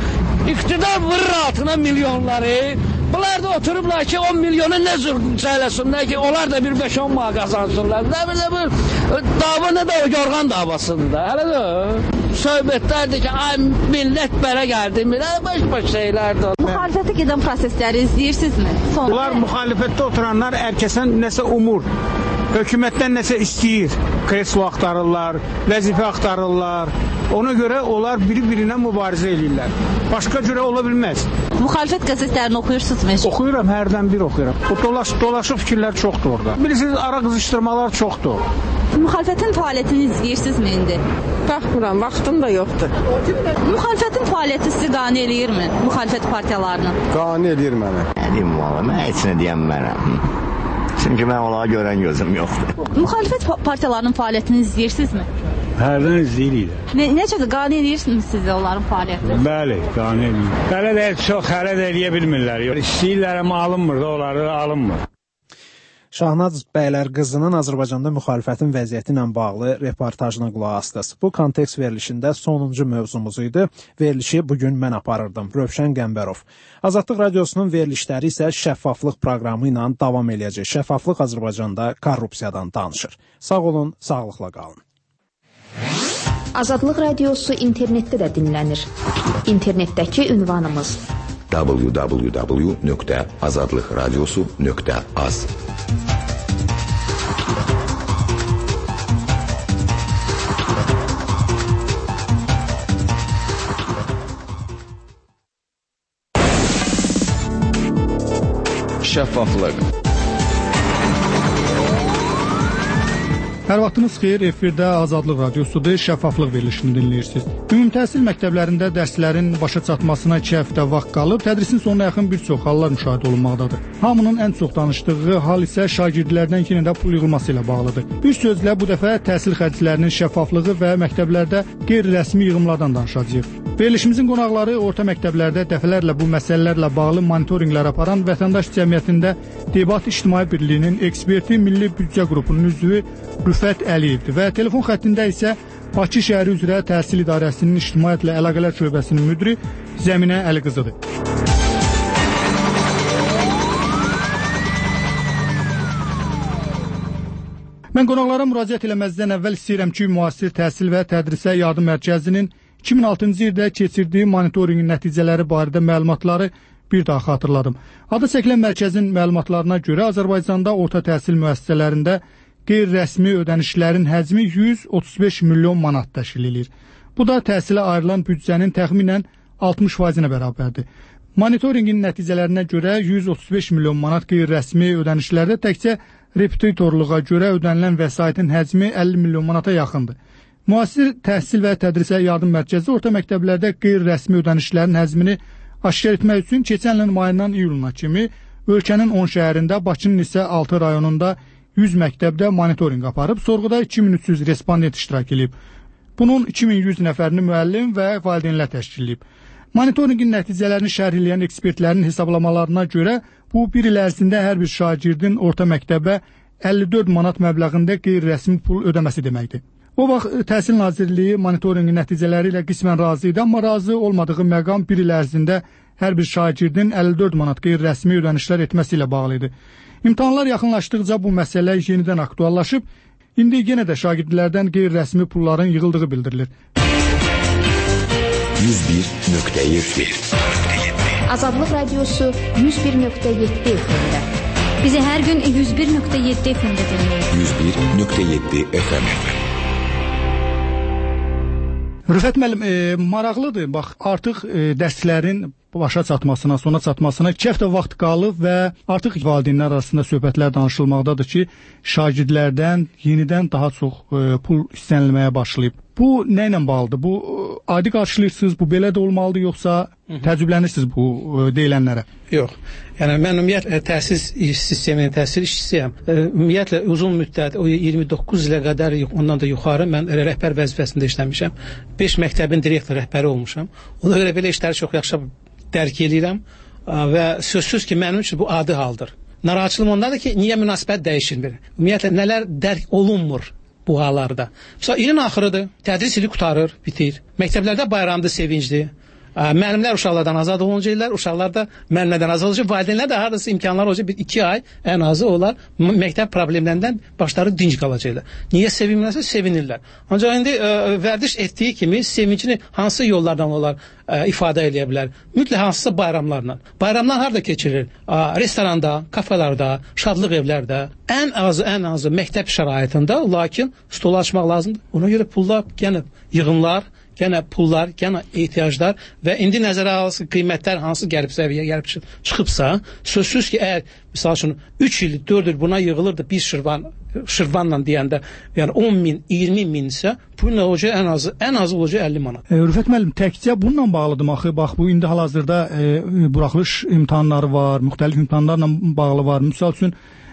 İqtidar vurur altına milyonları. Bunlar da oturublar ki, on milyonu nə cəhləsinlər ki, onlar da bir beş on mağa qazansınlar. Nə bilə bu, dava nə də o yorğan davasıdır da, hələ də. Söhbətlərdir ki, ay millət belə gəldi, millət baş-baş şeylərdir. Müxalifətə gedən prosesləri izləyirsinizmi? Bunlar müxalifətdə oturanlar ərkəsən nəsə umur, hökumətdən nəsə istəyir. Kreslo axtarırlar, vəzifə axtarırlar. Ona görə onlar biri-birinə mübarizə edirlər. Başqa cürə ola bilməz. Müxalifət qəzetlərini oxuyursunuzmu? Oxuyuram, hərdən bir oxuyuram. Bu dolaş, dolaşıq fikirlər çoxdur orada. Bilirsiniz, ara qızışdırmalar çoxdur. Müxalifətin fəaliyyətini izləyirsinizmi indi? Baxmıram, vaxtım da yoxdur. Müxalifətin fəaliyyəti sizi qane eləyirmi? Müxalifət partiyalarının? Qane eləyir mənə. Nə deyim valla, mən heç nə deyəm mənəm. Çünki mən onlara görən gözüm yoxdur. Müxalifət partiyalarının fəaliyyətini izləyirsinizmi? Hərdən izləyirlər. Ne, necədir, qane edirsiniz siz onların fəaliyyətini? Bəli, qane edirlər. Belə də çox xərət edə bilmirlər. İstəyirlər, amma alınmır da, onları alınmır. Şahnaz bəylər qızının Azərbaycanda müxalifətin vəziyyəti ilə bağlı reportajına qulaq asdınız. Bu kontekst verilişində sonuncu mövzumuz idi. Verilişi bugün mən aparırdım. Rövşən Qəmbərov. Azadlıq Radiosunun verilişləri isə şəffaflıq proqramı ilə davam eləyəcək. Şəffaflıq Azərbaycanda korrupsiyadan danışır. Sağ olun, sağlıqla qalın. Azadlıq Radiosu internetdə də dinlənir. İnternetdəki ünvanımız w w w nöqtə azadlıq radiosu nöqtə az. Şəffaflıq. Hər vaxtınız xeyir, efirdə Azadlıq Radiosudur, şəffaflıq verilişini dinləyirsiniz. Ümumi təhsil məktəblərində dərslərin başa çatmasına iki həftə vaxt qalıb, tədrisin sonuna yaxın bir çox hallar müşahidə olunmaqdadır. Hamının ən çox danışdığı hal isə şagirdlərdən yenə də pul yığılması ilə bağlıdır. Bir sözlə bu dəfə təhsil xərclərinin şəffaflığı və məktəblərdə qeyri-rəsmi yığımlardan danışacağıq. Verilişimizin qonaqları orta məktəblərdə dəfələrlə bu məsələlərlə bağlı monitorinqlər aparan Vətəndaş Cəmiyyətində Debat İctimai Birliyinin eksperti Milli Büdcə qrupunun üzvü Rüfət Əliyevdir və telefon xəttində isə Bakı şəhəri üzrə Təhsil İdarəsinin İctimaiyyətlə Əlaqələr şöbəsinin müdiri Zəminə Əliqızıdır. Mən qonaqlara müraciət eləməzdən əvvəl istəyirəm ki, müasir təhsil və tədrisə yardım mərkəzinin iki min altıncı ildə keçirdiyi monitorinqin nəticələri barədə məlumatları bir daha xatırladım. Adı çəkilən mərkəzin məlumatlarına görə Azərbaycanda orta təhsil müəssisələrində qeyri-rəsmi ödənişlərin həcmi yüz otuz beş milyon manat təşkil edir. Bu da təhsilə ayrılan büdcənin təxminən altmış faizinə bərabərdir. Monitorinqin nəticələrinə görə yüz otuz beş milyon manat qeyri-rəsmi ödənişlərdə təkcə repetitorluğa görə ödənilən vəsaitin həcmi əlli milyon manata yaxındır. Müasir təhsil və tədrisə yardım mərkəzi orta məktəblərdə qeyri-rəsmi ödənişlərin həzmini aşkar etmək üçün keçən ilin mayından iyuluna kimi ölkənin on şəhərində, Bakının isə altı rayonunda yüz məktəbdə monitorinq aparıb, sorğuda iki min üç yüz respondent iştirak edib. Bunun iki min yüz nəfərini müəllim və valideynlər təşkil edib. Monitorinqin nəticələrini şərh edən ekspertlərin hesablamalarına görə bu bir il ərzində hər bir şagirdin orta məktəbə əlli dörd manat məbləğində qeyri-rəsmi pul ödəməsi deməkdir. O vaxt Təhsil Nazirliyi monitorinqin nəticələri ilə qismən razı idi, amma razı olmadığı məqam bir il ərzində hər bir şagirdin əlli dörd manat qeyri-rəsmi ödənişlər etməsi ilə bağlı idi. İmtahanlar yaxınlaşdıqca bu məsələ yenidən aktuallaşıb, indi yenə də şagirdlərdən qeyri-rəsmi pulların yığıldığı bildirilir. yüz bir nöqtə yeddi Azadlıq Radiosu yüz bir nöqtə yeddi F M-də. Bizi hər gün yüz bir nöqtə yeddi F M-də dinləyin. yüz bir nöqtə yeddi F M. Rüfət müəllim, e, maraqlıdır. Bax, artıq e, dərslərin başa çatmasına, sona çatmasına iki həftə vaxt qalıb və artıq valideynlər arasında söhbətlər danışılmaqdadır ki, şagirdlərdən yenidən daha çox e, pul istənilməyə başlayıb. Bu nə ilə bağlıdır? Bu adi qarşılayırsınız, bu belə də olmalıdır, yoxsa təəccüblənirsiniz bu e, deyilənlərə? Yox. Yəni mən ümumiyyətlə təhsil sisteminin təhsil işçisiyəm. Ümumiyyətlə uzun müddət, o iyirmi doqquz ilə qədər, ondan da yuxarı mən rəhbər vəzifəsində işləmişəm. beş məktəbin direktor rəhbəri olmuşam. Ona görə belə işləri çox yaxşı dərk edirəm və sözsüz ki, mənim üçün bu adi haldır. Narahatçılığım ondadır ki, niyə münasibət dəyişilmir? Ümumiyyətlə nələr dərk olunmur bu hallarda? Məsələn, ilin axırıdır, tədris ili qutarır, bitir. Məktəblərdə bayramdır, sevincdir. Müəllimlər uşaqlardan azad olunacaqlar, uşaqlar da müəllimlərdən azad olacaq, valideynlər də hardasa imkanlar olacaq, bir iki ay ən azı onlar məktəb problemlərindən başları dinc qalacaqlar. Niyə sevinmirlərsə sevinirlər. Ancaq indi ə, vərdiş etdiyi kimi sevincini hansı yollardan onlar ə, ifadə edə bilər? Mütləq hansısa bayramlarla. Bayramlar harda keçirilir? Ə, restoranda, kafelarda, şadlıq evlərdə, ən azı ən azı məktəb şəraitində, lakin stol açmaq lazımdır. Ona görə pullar, yəni yığımlar, gənə pullar, gənə ehtiyaclar və indi nəzərə alınsa qiymətlər hansı gəlib səviyyə gəlib çıxıbsa, sözsüz ki, əgər misal üçün üç il, dörd il buna yığılırdı bir şırvan, şırvanla deyəndə, yəni on min, iyirmi min isə bu nə olacaq ən azı, ən azı olacaq əlli manat. E, Rüfət müəllim, təkcə bununla bağlıdır axı. Bax, bu indi hal-hazırda e, buraxılış imtahanları var, müxtəlif imtahanlarla bağlı var. Misal üçün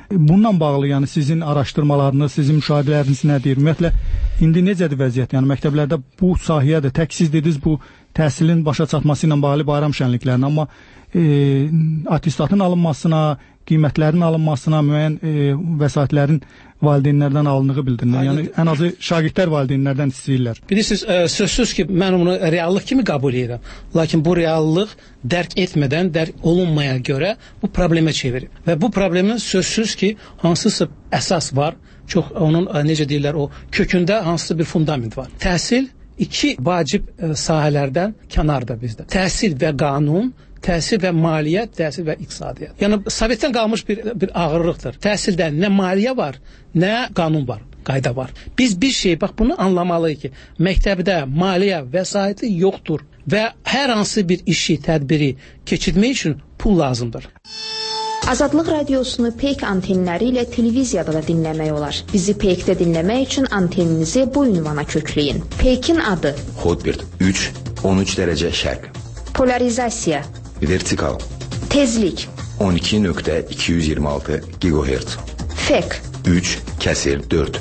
Bununla bağlı, yəni sizin araşdırmalarınız, sizin müşahidələriniz nədir? Ümumiyyətlə indi necədir vəziyyət? Yəni məktəblərdə bu sahəyə də tək siz dediniz bu təhsilin başa çatması ilə bağlı bayram şənliklərinə, amma e, attestatın alınmasına, qiymətlərin alınmasına, müəyyən e, vəsaitlərin valideynlərdən alındığı bildirilir. Yəni ən azı şagirdlər valideynlərdən istəyirlər. Bilirsiniz, e, sözsüz ki, mən onu reallıq kimi qəbul edirəm. Lakin bu reallıq dərk etmədən, dərk olunmaya görə bu problemə çevirir. Və bu problemin sözsüz ki, hansısa əsas var, çox onun necə deyirlər, o kökündə hansısa bir fundament var. Təhsil iki vacib e, sahələrdən kənarda bizdə. Təhsil və qanun, təhsil və maliyyə, təhsil və iqtisadiyyat. Yəni Sovetdən qalmış bir bir ağırlıqdır. Təhsildə nə maliyyə var, nə qanun var, qayda var. Biz bir şey, bax bunu anlamalıyıq ki, məktəbdə maliyyə vəsaiti yoxdur və hər hansı bir işi, tədbiri keçirmək üçün pul lazımdır. Azadlıq radiosunu Peyk antenləri ilə televiziyada da dinləmək olar. Bizi Peykdə dinləmək üçün anteninizi bu ünvana kökləyin. Peykin adı Hotbird üç on üç dərəcə şərq. Polarizasiya. Vertikal. Tezlik. on iki nöqtə iki yüz iyirmi altı gigahertz. Fek. üç kəsir dörd.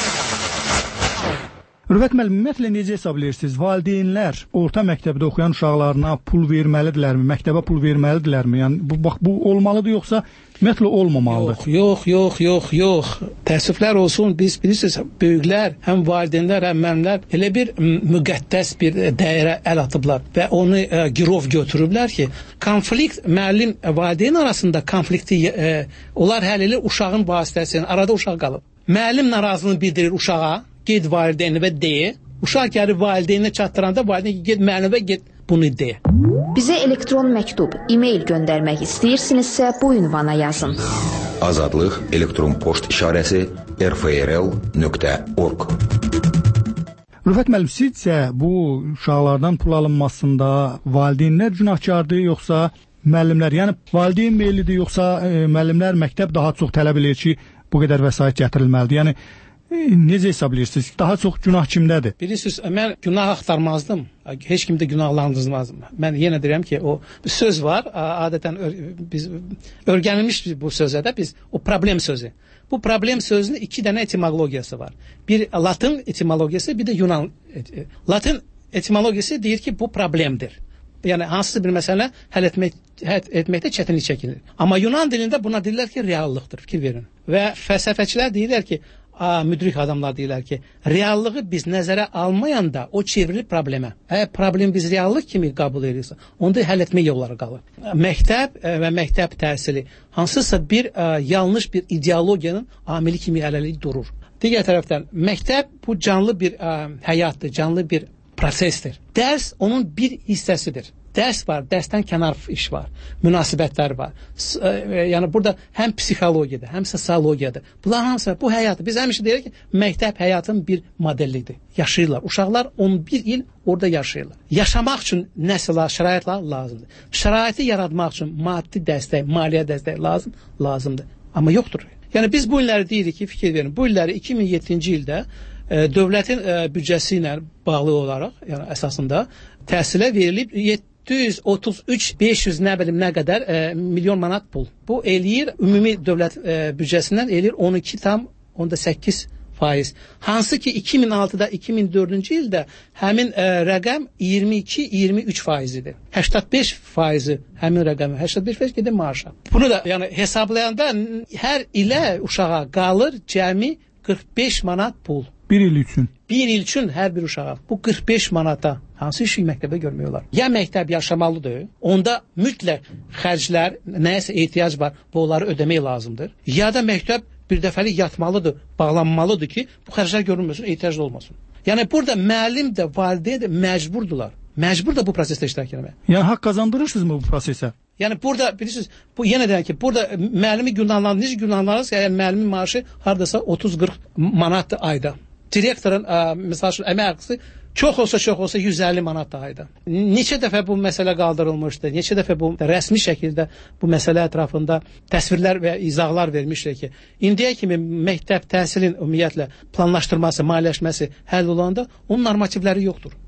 Rüvət müəllim, ümumiyyətlə necə hesablayırsınız? Valideynlər orta məktəbdə oxuyan uşaqlarına pul verməlidirlərmi? Məktəbə pul verməlidirlərmi? Yəni bu bax bu olmalıdır yoxsa ümumiyyətlə olmamalıdır? Yox, yox, yox, yox. Təəssüflər olsun, biz bilirsiniz, böyüklər, həm valideynlər, həm müəllimlər elə bir müqəddəs bir dəyərə əl atıblar və onu e, girov götürüblər ki, konflikt müəllim valideyn arasında konflikti e, onlar həll edir uşağın vasitəsilə. Arada uşaq qalıb. Müəllim narazılığını bildirir uşağa. Ged valideynə de, uşaq gəlir valideynə çatdıranda valideyn get müəllimə get bunu de. Bizə elektron məktub, e-mail göndərmək istəyirsinizsə bu ünvana yazın. Azadlıq elektron poçt işarəsi r f r l nöqtə org. Rüfət müəllim, sizcə bu uşaqlardan pul alınmasında valideynlər günahkardır yoxsa müəllimlər? Yəni valideyn meyillidir yoxsa e, müəllimlər məktəb daha çox tələb edir ki, bu qədər vəsait gətirilməlidir? Yəni necə hesablayırsınız? Daha çox günah kimdədir? Bilirsiniz, mən günah axtarmazdım. Heç kim də günahlandırmazdım. Mən yenə deyirəm ki, o söz var, adətən ör, biz öyrənilmiş bu sözə də biz o problem sözü. Bu problem sözünün iki dənə etimologiyası var. Bir Latın etimologiyası, bir də Yunan. Latın etimologiyası deyir ki, bu problemdir. Yəni hansısa bir məsələ həll etmək həll etməkdə çətinlik çəkilir. Amma Yunan dilində buna deyirlər ki, reallıqdır. Fikir verin. Və fəlsəfəçilər deyirlər ki, A, müdrik adamlar deyirlər ki, reallığı biz nəzərə almayanda o çevrilir problemə. Əgər problem biz reallıq kimi qəbul edirsə, onda həll etmə yolları qalır. Məktəb və məktəb təhsili hansısa bir ə, yanlış bir ideologiyanın amili kimi hələlik durur. Digər tərəfdən məktəb bu canlı bir ə, həyatdır, canlı bir prosesdir. Dərs onun bir hissəsidir. Dərs var, dərsdən kənar iş var, münasibətlər var. S e, yəni burada həm psixologiyadır, həm sosiologiyadır. Bunlar hamısı bu həyatı. Biz həmişə deyirik ki, məktəb həyatın bir modelidir. Yaşayırlar. Uşaqlar on bir il orada yaşayırlar. Yaşamaq üçün nəsə şəraitlər lazımdır. Şəraiti yaratmaq üçün maddi dəstək, maliyyə dəstək lazım, lazımdır. Amma yoxdur. Yəni biz bu illəri deyirik ki, fikir verin. Bu illəri iki min yeddinci ildə e, dövlətin e, büdcəsi ilə bağlı olaraq, yəni əsasında təhsilə verilib yeddi yüz otuz üç min beş yüz nə bilim nə qədər e, milyon manat pul. Bu eləyir ümumi dövlət e, büdcəsindən eləyir on iki tam onda səkkiz faiz. Hansı ki iki min altıda iki min dördüncü ildə həmin e, rəqəm iyirmi iki iyirmi üç faiz idi. səksən beş faizi həmin rəqəmi səksən beş faiz gedir maaşa. Bunu da yəni hesablayanda hər ilə uşağa qalır cəmi qırx beş manat pul. Bir il üçün. Bir il üçün hər bir uşağa. Bu qırx beş manata hansı işi məktəbdə görmək olar? Ya məktəb yaşamalıdır, onda mütləq xərclər, nəyəsə ehtiyac var, bu onları ödəmək lazımdır. Ya da məktəb bir dəfəlik yatmalıdır, bağlanmalıdır ki, bu xərclər görünməsin, ehtiyac olmasın. Yəni burada müəllim də, valideyn də məcburdular. Məcbur da bu prosesdə iştirak etməyə. Yəni haqq qazandırırsınızmı bu prosesə? Yəni burada bilirsiniz, bu yenə deyək ki, burada müəllimi günahlandırır, günahlandırırsa, yəni müəllimin maaşı hardasa otuz qırx manatdır ayda. Direktorun, məsəl üçün, əmək haqqısı çox olsa çox olsa yüz əlli manat da ayda. Neçə dəfə bu məsələ qaldırılmışdı, neçə dəfə bu rəsmi şəkildə bu məsələ ətrafında təsvirlər və izahlar vermişdir ki, indiyə kimi məktəb təhsilin ümumiyyətlə planlaşdırması, maliyyələşməsi həll olanda onun normativləri yoxdur.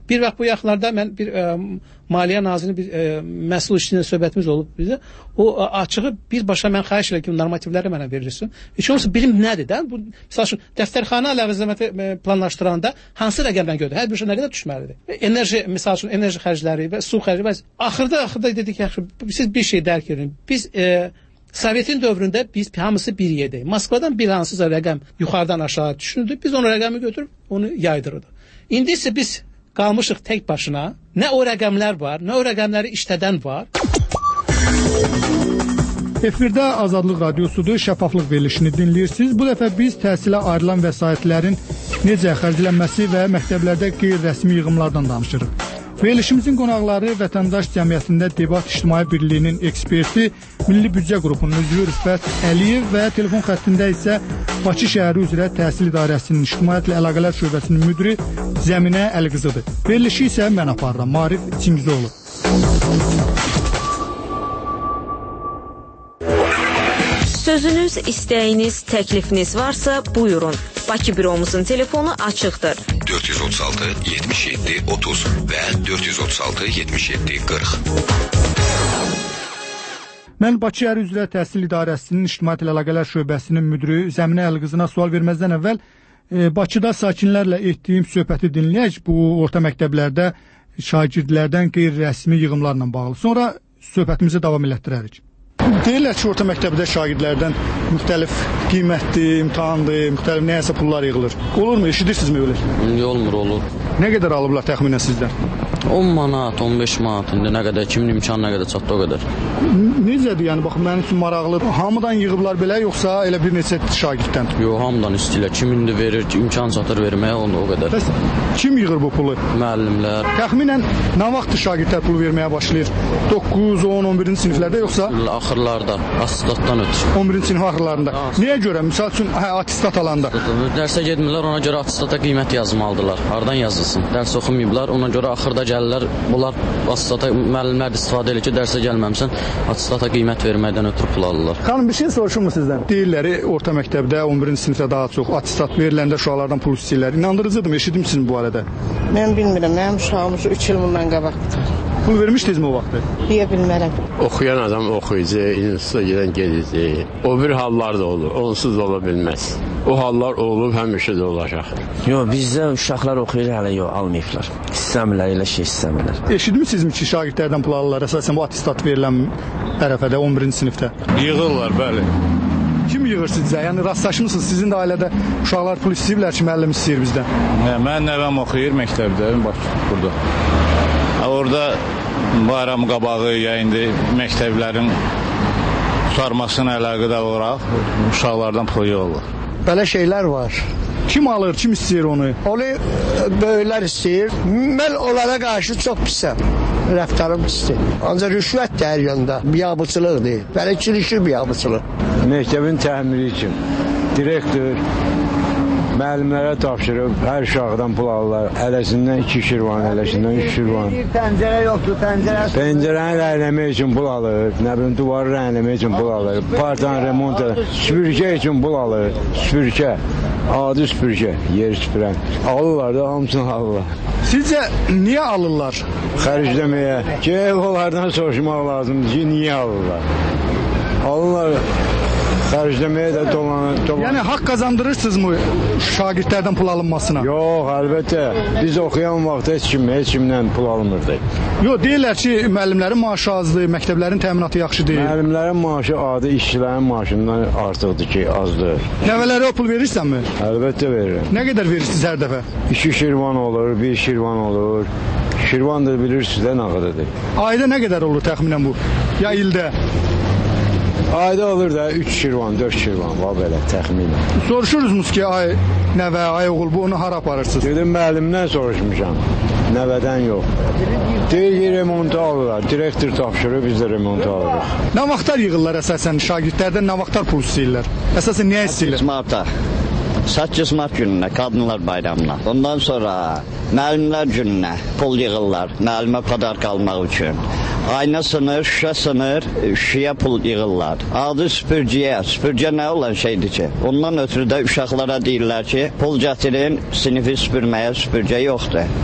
Bir vaxt bu yaxınlarda mən bir ə, Maliyyə Nazirinin bir ə, məsul işçisindən söhbətimiz olub bizə. O ə, açığı birbaşa mən xahiş edirəm ki, normativləri mənə verirsin. Heç olmasa bilim nədir də? Bu məsəl üçün dəftərxana ləvazimatı planlaşdıranda hansı rəqəmdən götürür? Hər bir şey nə qədər düşməlidir? Enerji, məsəl üçün enerji xərcləri və su xərcləri. Və axırda axırda dedik yaxşı, siz bir şey dərk edin. Biz ə, Sovetin dövründə biz hamısı bir yerdə. Moskvadan bir hansısa rəqəm yuxarıdan aşağı düşürdü. Biz onu rəqəmi götürüb onu yaydırırdıq. İndi isə biz qalmışıq tək başına. Nə o rəqəmlər var, nə o rəqəmləri işlədən var. Efirdə Azadlıq Radiosudur, şəffaflıq verilişini dinləyirsiniz. Bu dəfə biz təhsilə ayrılan vəsaitlərin necə xərclənməsi və məktəblərdə qeyri-rəsmi yığımlardan danışırıq. Verilişimizin qonaqları Vətəndaş Cəmiyyətində Debat İctimai Birliyinin eksperti, Milli Büdcə Qrupunun üzvü Rüfət Əliyev və telefon xəttində isə Bakı şəhəri üzrə Təhsil İdarəsinin İctimaiyyətlə Əlaqələr şöbəsinin müdiri Zəminə Əliqızıdır. Verilişi isə mən aparıram, Marif Çingizoğlu. Sözünüz, istəyiniz, təklifiniz varsa buyurun. Bakı büromuzun telefonu açıqdır. dörd yüz otuz altı yetmiş yeddi otuz və dörd yüz otuz altı yetmiş yeddi qırx. Mən Bakı şəhəri üzrə Təhsil İdarəsinin İctimaiyyətlə Əlaqələr şöbəsinin müdiri Zəminə Əliqızına sual verməzdən əvvəl e, Bakıda sakinlərlə etdiyim söhbəti dinləyək. Bu orta məktəblərdə şagirdlərdən qeyri-rəsmi yığımlarla bağlı. Sonra söhbətimizi davam elətdirərik. Deyirlər ki, orta məktəbdə şagirdlərdən müxtəlif qiymətli, imtahandır, müxtəlif nəyəsə pullar yığılır. Olurmu? Eşidirsinizmi öyle? İndi olmur, olur. Nə qədər alıblar təxminən sizdən? on manat, on beş manat, indi nə qədər, kimin imkanı nə qədər çatdı o qədər. Necədir, yəni, baxın, mənim üçün maraqlı. Hamıdan yığıblar belə, yoxsa elə bir neçə şagirddən? Yox, hamıdan istəyirlər. Kim indi verir, imkan çatır verməyə, onu o qədər. Bəs kim yığır bu pulu? Müəllimlər. Təxminən nə vaxt şagirdlər pulu verməyə başlayır? doqquz, on, on birinci siniflərdə yoxsa? Axırlarda, atestatdan ötür. on birinci sinif axırlarında. Niyə görə? Misal üçün, hə, atestat alanda. Dərsə getmirlər, ona görə atestata qiymət yazmalıdırlar. Hardan yazılsın? Dərs oxumayıblar, ona görə axırda gəlirlər. Bunlar atestata müəllimlər də istifadə edir ki, dərsə gəlməmsən, atestata qiymət verməkdən ötürü pul alırlar. Xanım, bir şey soruşum mu sizdən? Deyirlər, orta məktəbdə on birinci sinifdə daha çox atestat veriləndə uşaqlardan pul istəyirlər. İnandırıcıdır mı? Eşitmisiniz bu barədə? Mən bilmirəm, mənim uşağımız üç il bundan qabaqdır. Pul vermişdinizmi o vaxtı? Deyə bilmərəm. Oxuyan adam oxuyucu, instituta gedən gedici. O bir hallar da olur, onsuz da ola bilməz. O hallar olub, həmişə də olacaq. Yox, bizdə uşaqlar oxuyur, hələ yox, almayıblar. İstəmirlər, elə şey istəmirlər. Eşitmisinizmi ki, şagirdlərdən pul alırlar, əsasən bu atestat verilən ərəfədə on birinci sinifdə? Yığırlar, bəli. Kim yığır sizcə? Yəni rastlaşmısınız? Sizin də ailədə uşaqlar pul istəyirlər ki, müəllim istəyir bizdən. Hə, mən nəvəm oxuyur məktəbdə, bax burada. Orada bayram qabağı, ya indi məktəblərin qurtarmasına əlaqədar olaraq uşaqlardan pul yığılır. Belə şeylər var. Kim alır, kim istəyir onu? Onu böyüklər istəyir. Mən onlara qarşı çox pisəm. Rəftarım pisdir. Ancaq rüşvət də hər yanda. Biabıçılıqdır. Belə çirişir biabıçılıq. Məktəbin təmiri üçün direktor müəllimlərə tapşırıb hər uşaqdan pul alırlar. Ələsindən iki şirvan, ələsindən üç şirvan. Pəncərə yoxdur, pəncərə. Pəncərəni rəyləmək üçün pul alır. Nə bilim, duvarı rəyləmək üçün pul alır. Partanı remont edir. Süpürgə üçün pul alır. Süpürgə. Adi süpürgə. Yer süpürən. Alırlar da, hamısını alırlar. Sizcə niyə alırlar? Xərcləməyə. Ki, onlardan soruşmaq lazımdır ki, niyə alırlar? Alırlar. Xərcləməyə də dolanır, dolanır. Yəni, haqq qazandırırsınızmı şagirdlərdən pul alınmasına? Yox, əlbəttə. Biz oxuyan vaxt heç kim, heç kimdən pul alınmırdı. Yox, deyirlər ki, müəllimlərin maaşı azdır, məktəblərin təminatı yaxşı deyil. Müəllimlərin maaşı adi, işçilərin maaşından artıqdır ki, azdır. Nəvələrə o pul verirsənmi? Əlbəttə verirəm. Nə qədər verirsiniz hər dəfə? İki şirvan olur, bir şirvan olur. Şirvan da bilirsiniz də nə qədərdir. Ayda nə qədər olur təxminən bu? Ya ildə? Ayda olur da üç şirvan, dörd şirvan var belə təxminən. Soruşursunuz ki, ay nəvə, ay oğul, bu onu hara aparırsınız? Dedim müəllimdən soruşmuşam, nəvədən yox. Deyir ki, remontu alırlar, direktor tapşırır, biz də remontu alırıq. Nə vaxtlar yığırlar əsasən şagirdlərdən, nə vaxtlar pul istəyirlər? Əsasən niyə istəyirlər? səkkiz martda, səkkiz mart gününə, qadınlar bayramına. Ondan sonra müəllimlər gününə pul yığırlar, müəllimə padark almaq üçün. Ayna sınır, şüşə sınır, şüşəyə pul yığırlar. Adı süpürgəyə, süpürgə nə olan şeydir ki? Ondan ötürü də uşaqlara deyirlər ki, pul gətirin, sinifi süpürməyə süpürgə yoxdur.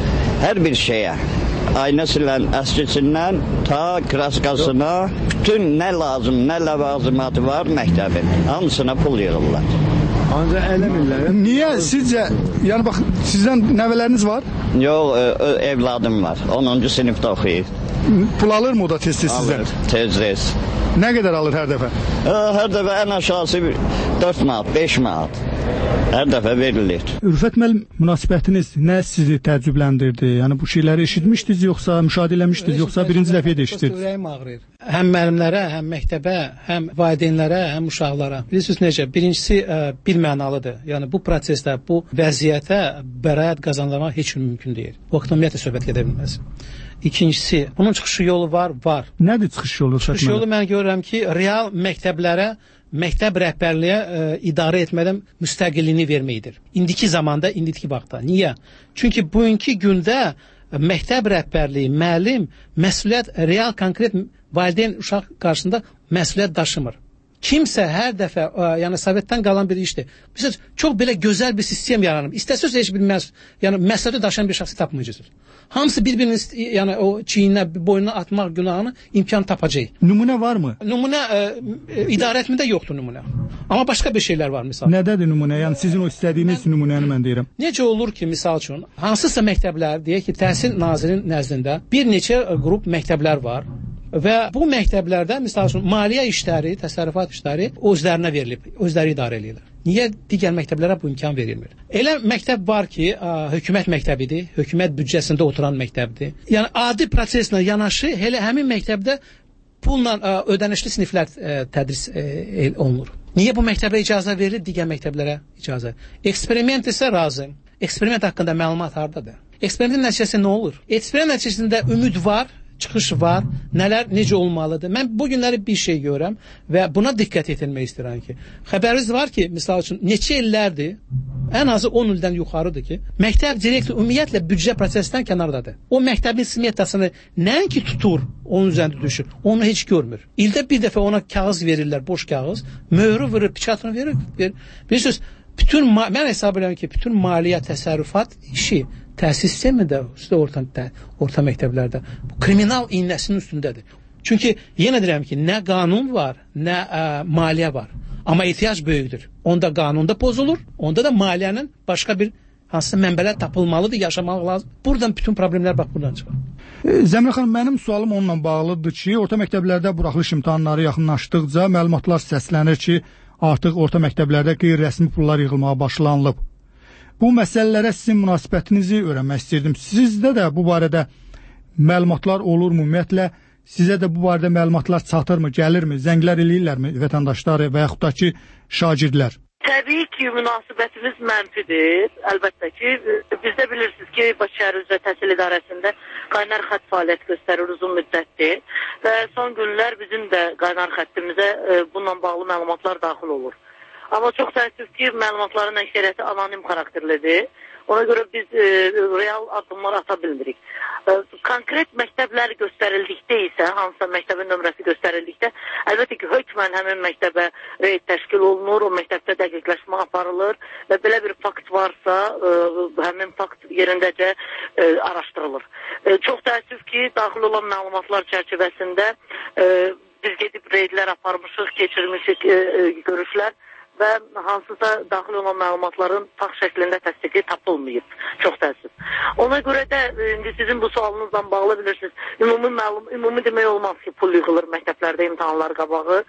hər bir şeyə, ayna silən əskisindən ta kraskasına, bütün nə lazım, nə ləvazimatı var məktəbin, hamısına pul yığırlar. Ancaq eləmirlər. Niyə sizcə, yəni bax, sizdən nəvələriniz var? Yox, evladım var, onuncu sinifdə oxuyur. Pul alır mı o da tez-tez sizdən? Alır, tez-tez. Nə qədər alır hər dəfə? Hər dəfə ən aşağısı dörd manat, beş manat. Hər dəfə verilir. Ülfət müəllim, münasibətiniz nə sizi təəccübləndirdi? Yəni bu şeyləri eşitmişdiniz yoxsa müşahidə eləmişdiniz yoxsa birinci dəfə eşitdiniz? Ürəyim ağrıyır. Həm müəllimlərə, həm məktəbə, həm valideynlərə, həm uşaqlara. Bilirsiniz necə? Birincisi ə, bir mənalıdır. Yəni bu prosesdə, bu vəziyyətə bəraət qazanmaq heç mümkün deyil. Bu haqqda ümumiyyətlə söhbət gedə bilməz. İkincisi, bunun çıxış yolu var, var. Nədir çıxış yolu? Çıxış yolu mən görürəm ki, real məktəblərə, məktəb rəhbərliyə ə, idarə etmədən müstəqilliyini verməkdir. İndiki zamanda, indiki vaxtda. Niyə? Çünki bugünkü gündə məktəb rəhbərliyi, müəllim məsuliyyət, real, konkret valideyn uşaq qarşısında məsuliyyət daşımır. Kimsə hər dəfə, ə, yəni Sovetdən qalan bir işdir. Biz çox belə gözəl bir sistem yaranıb. İstəsəz heç bir məs yəni məsuliyyəti daşıyan bir şəxsi tapmayacaqsınız. Hamısı bir-birinin yəni o çiyinə, boynuna atmaq günahını imkan tapacaq. Nümunə varmı? Nümunə ə, idarə etmədə yoxdur nümunə. Amma başqa bir şeylər var misal. Nədədir nümunə? Yəni sizin o istədiyiniz nümunəni mən deyirəm. Necə olur ki, misal üçün, hansısa məktəblər, deyək ki, Təhsil Nazirinin nəzdində bir neçə qrup məktəblər var. Və bu məktəblərdə, misal üçün, maliyyə işləri, təsərrüfat işləri özlərinə verilib, özləri idarə edirlər. Niyə digər məktəblərə bu imkan verilmir? Elə məktəb var ki, ə, hökumət məktəbidir, hökumət büdcəsində oturan məktəbdir. Yəni, adi proseslə yanaşı, elə həmin məktəbdə pulla ə, ödənişli siniflər ə, tədris ə, olunur. Niyə bu məktəbə icazə verilir, digər məktəblərə icazə? Eksperiment isə razı. Eksperiment haqqında məlumat hardadır? Eksperimentin nəticəsində nə olur? Eksperiment nəticəsində ümid var, çıxış var, nələr, necə olmalıdır. Mən bu günləri bir şey görürəm və buna diqqət yetirmək istəyirəm ki, xəbəriniz var ki, misal üçün, neçə illərdir, ən azı on ildən yuxarıdır ki, məktəb direktor ümumiyyətlə büdcə prosesindən kənardadır. O məktəbin smetasını nəinki tutur, onun üzərində düşür, onu heç görmür. İldə bir dəfə ona kağız verirlər, boş kağız, möhrü vurur, piçatını verir. verir. Bilirsiniz, bütün, mən hesab edirəm ki, bütün maliyyə, təsərrüfat işi təhsil sistemində, üstə orta, orta məktəblərdə bu kriminal iynəsinin üstündədir. Çünki yenə deyirəm ki, nə qanun var, nə ə, maliyyə var. Amma ehtiyac böyükdür. Onda qanunda pozulur, onda da maliyyənin başqa bir hansısa mənbələr tapılmalıdır, yaşamaq lazım. Buradan bütün problemlər bax buradan çıxır. E, Zəmrə xanım, mənim sualım onunla bağlıdır ki, orta məktəblərdə buraxılış imtahanları yaxınlaşdıqca məlumatlar səslənir ki, artıq orta məktəblərdə qeyri-rəsmi pullar yığılmağa başlanılıb. Bu məsələlərə sizin münasibətinizi öyrənmək istirdim. Sizdə də bu barədə məlumatlar olurmu? Ümumiyyətlə, sizə də bu barədə məlumatlar çatırmı, gəlirmi, zənglər eləyirlərmi vətəndaşları və yaxud da ki, şagirdlər? Təbii ki, münasibətimiz mənfidir. Əlbəttə ki, biz də bilirsiniz ki, Bakı Şəhər Üzrə Təhsil İdarəsində qaynar xətt fəaliyyət göstərir uzun müddətdir və son günlər bizim də qaynar xəttimizə bununla bağlı məlumatlar daxil olur. Amma çox təəssüf ki, məlumatların əksəriyyəti anonim xarakterlidir. Ona görə biz e, real addımlar ata bilmirik. E, konkret məktəblər göstərildikdə isə, hansısa məktəbin nömrəsi göstərildikdə, əlbəttə ki, hökmən həmin məktəbə reyd təşkil olunur, o məktəbdə dəqiqləşmə aparılır və belə bir fakt varsa, e, həmin fakt yerindəcə e, araşdırılır. E, çox təəssüf ki, daxil olan məlumatlar çərçivəsində e, biz gedib reydlər aparmışıq, keçirmişik e, e, görüşlər və hansısa daxil olan məlumatların fakt şəklində təsdiqi tapılmayıb. Çox təəssüf. Ona görə də indi sizin bu sualınızla bağlı bilirsiniz, ümumi məlum, ümumi demək olmaz ki, pul yığılır məktəblərdə imtahanlar qabağı.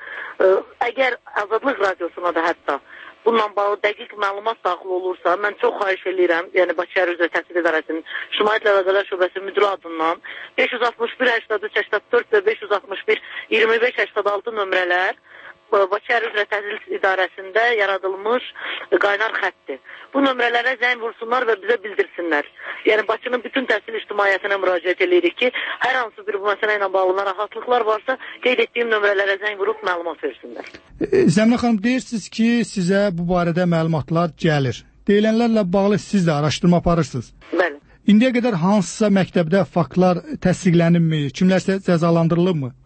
Əgər Azadlıq Radiosuna da hətta bununla bağlı dəqiq məlumat daxil olursa, mən çox xahiş edirəm, yəni Bakı Şəhər Üzrə Təhsil İdarəsinin Şərait Əlaqələr Şöbəsi müdiri adından beş yüz altmış bir səksən üç səksən dörd və beş yüz altmış bir iyirmi beş səksən altı nömrələr Bakı Şəhər Üzrə Təhsil İdarəsində yaradılmış qaynar xətdir. Bu nömrələrə zəng vursunlar və bizə bildirsinlər. Yəni Bakının bütün təhsil ictimaiyyətinə müraciət edirik ki, hər hansı bir bu məsələ ilə bağlı narahatlıqlar varsa, qeyd etdiyim nömrələrə zəng vurub məlumat versinlər. E, Zəmrə xanım, deyirsiniz ki, sizə bu barədə məlumatlar gəlir. Deyilənlərlə bağlı siz də araşdırma aparırsınız. Bəli. İndiyə qədər hansısa məktəbdə faktlar təsdiqlənibmi, kimlərsə cəzalandırılıbmı?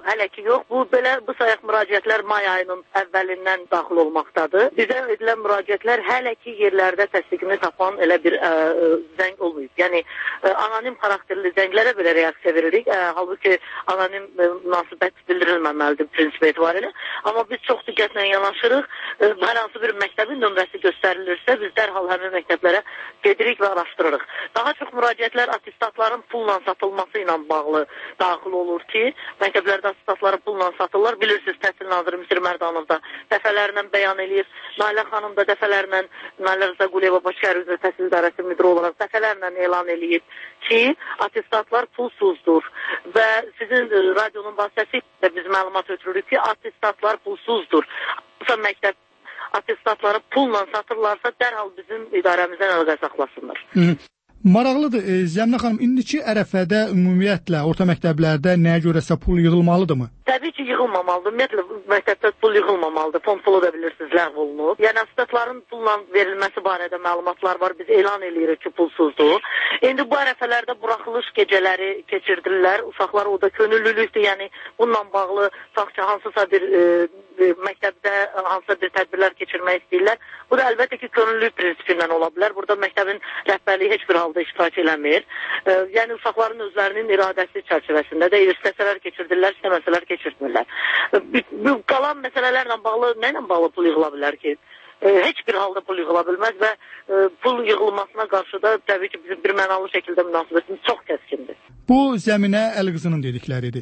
hələ ki yox. Bu belə bu sayaq müraciətlər may ayının əvvəlindən daxil olmaqdadır. Bizə edilən müraciətlər hələ ki yerlərdə təsdiqini tapan elə bir ə, zəng olmayıb. Yəni ə, anonim xarakterli zənglərə belə reaksiya veririk. Ə, halbuki anonim ə, münasibət bildirilməməlidir prinsip etibarilə. Amma biz çox diqqətlə yanaşırıq. Ə, hər hansı bir məktəbin nömrəsi göstərilirsə biz dərhal həmin məktəblərə gedirik və araşdırırıq. Daha çox müraciətlər attestatların pulla satılması ilə bağlı daxil olur ki, məktəblərdə attestatları pulla satırlar. Bilirsiniz, Təhsil Naziri Müsir Mərdanov da dəfələrlə bəyan eləyir. Nailə xanım da dəfələrlə, Nailə Rıza Quliyeva Bakışəhər üzrə Təhsil İdarəsi müdiri olaraq dəfələrlə elan eləyib ki, attestatlar pulsuzdur. Və sizin radionun vasitəsilə biz məlumat ötürürük ki, attestatlar pulsuzdur. Məktəb attestatları pulla satırlarsa dərhal bizim idarəmizdən əlaqə saxlasınlar. Hı. Maraqlıdır. E, Zəminə xanım, indiki ərəfədə ümumiyyətlə orta məktəblərdə nəyə görəsə pul yığılmalıdırmı? Təbii ki, yığılmamalıdır. Ümumiyyətlə məktəbdə pul yığılmamalıdır. Fond pulu da bilirsiniz, ləğv olunub. Yəni attestatların pulla verilməsi barədə məlumatlar var. Biz elan eləyirik ki, pulsuzdur. İndi bu ərəfələrdə buraxılış gecələri keçirdirlər. Uşaqlar orada könüllülükdür. Yəni bununla bağlı tutaq ki, hansısa bir e, e, məktəbdə hansısa bir tədbirlər keçirmək istəyirlər. Bu da əlbəttə ki, könüllülük prinsipindən ola bilər. Burada məktəbin rəhbərliyi heç bir halda iştirak eləmir. E, yəni uşaqların özlərinin iradəsi çərçivəsində də istəsələr keçirdirlər, istəməsələr keçirtmirlər. E, bu qalan məsələlərlə bağlı nə ilə bağlı pul yığıla bilər ki? E, heç bir halda pul yığıla bilməz və e, pul yığılmasına qarşı da təbii ki, bizim bir mənalı şəkildə münasibətimiz çox kəskindir. Bu Zəminə Əlqızının dedikləridir.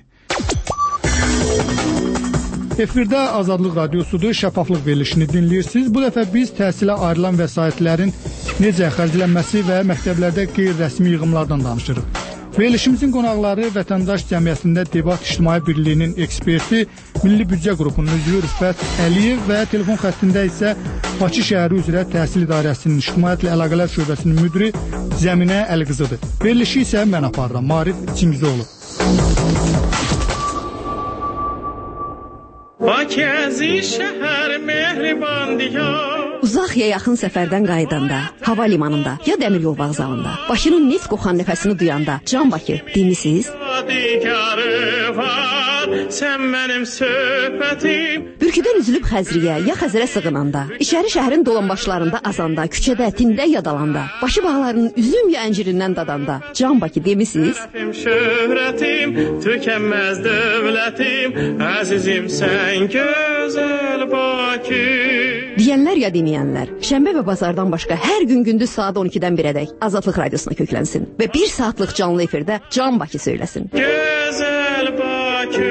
Efirdə Azadlıq Radiosudur, şəffaflıq verilişini dinləyirsiniz. Bu dəfə biz təhsilə ayrılan vəsaitlərin necə xərclənməsi və məktəblərdə qeyri-rəsmi yığımlardan danışırıq. Verilişimizin qonaqları Vətəndaş Cəmiyyətində Debat İctimai Birliyinin eksperti, Milli Büdcə Qrupunun üzvü Rüfət Əliyev və telefon xəttində isə Bakı şəhəri üzrə Təhsil İdarəsinin İctimaiyyətlə Əlaqələr şöbəsinin müdiri Zəminə Əlqızıdır. Verilişi isə mən aparıram, Marif Çingizoğlu. Bakızi şəhər mehriban diyar. Uzaq ya yaxın səfərdən qayıdanda, hava limanında ya dəmir yol vağzalında, Bakının neft qoxan nəfəsini duyanda, Can Bakı demisiniz? Sən mənim söhbətim. Bürküdən üzülüb Xəzriyə ya Xəzərə sığınanda, içəri şəhərin dolanbaşlarında azanda, küçədə, tində yadalanda, başı bağlarının üzüm ya əncirindən dadanda, Can Bakı demisiniz? Şöhrətim, tükənməz dövlətim, əzizim sən gözəl Bakı. Deyənlər ya deməyənlər, şənbə və bazardan başqa hər gün gündüz saat on ikidən birədək Azadlıq Radiosuna köklənsin və bir saatlıq canlı efirdə Can Bakı söyləsin. Gözəl Bakı.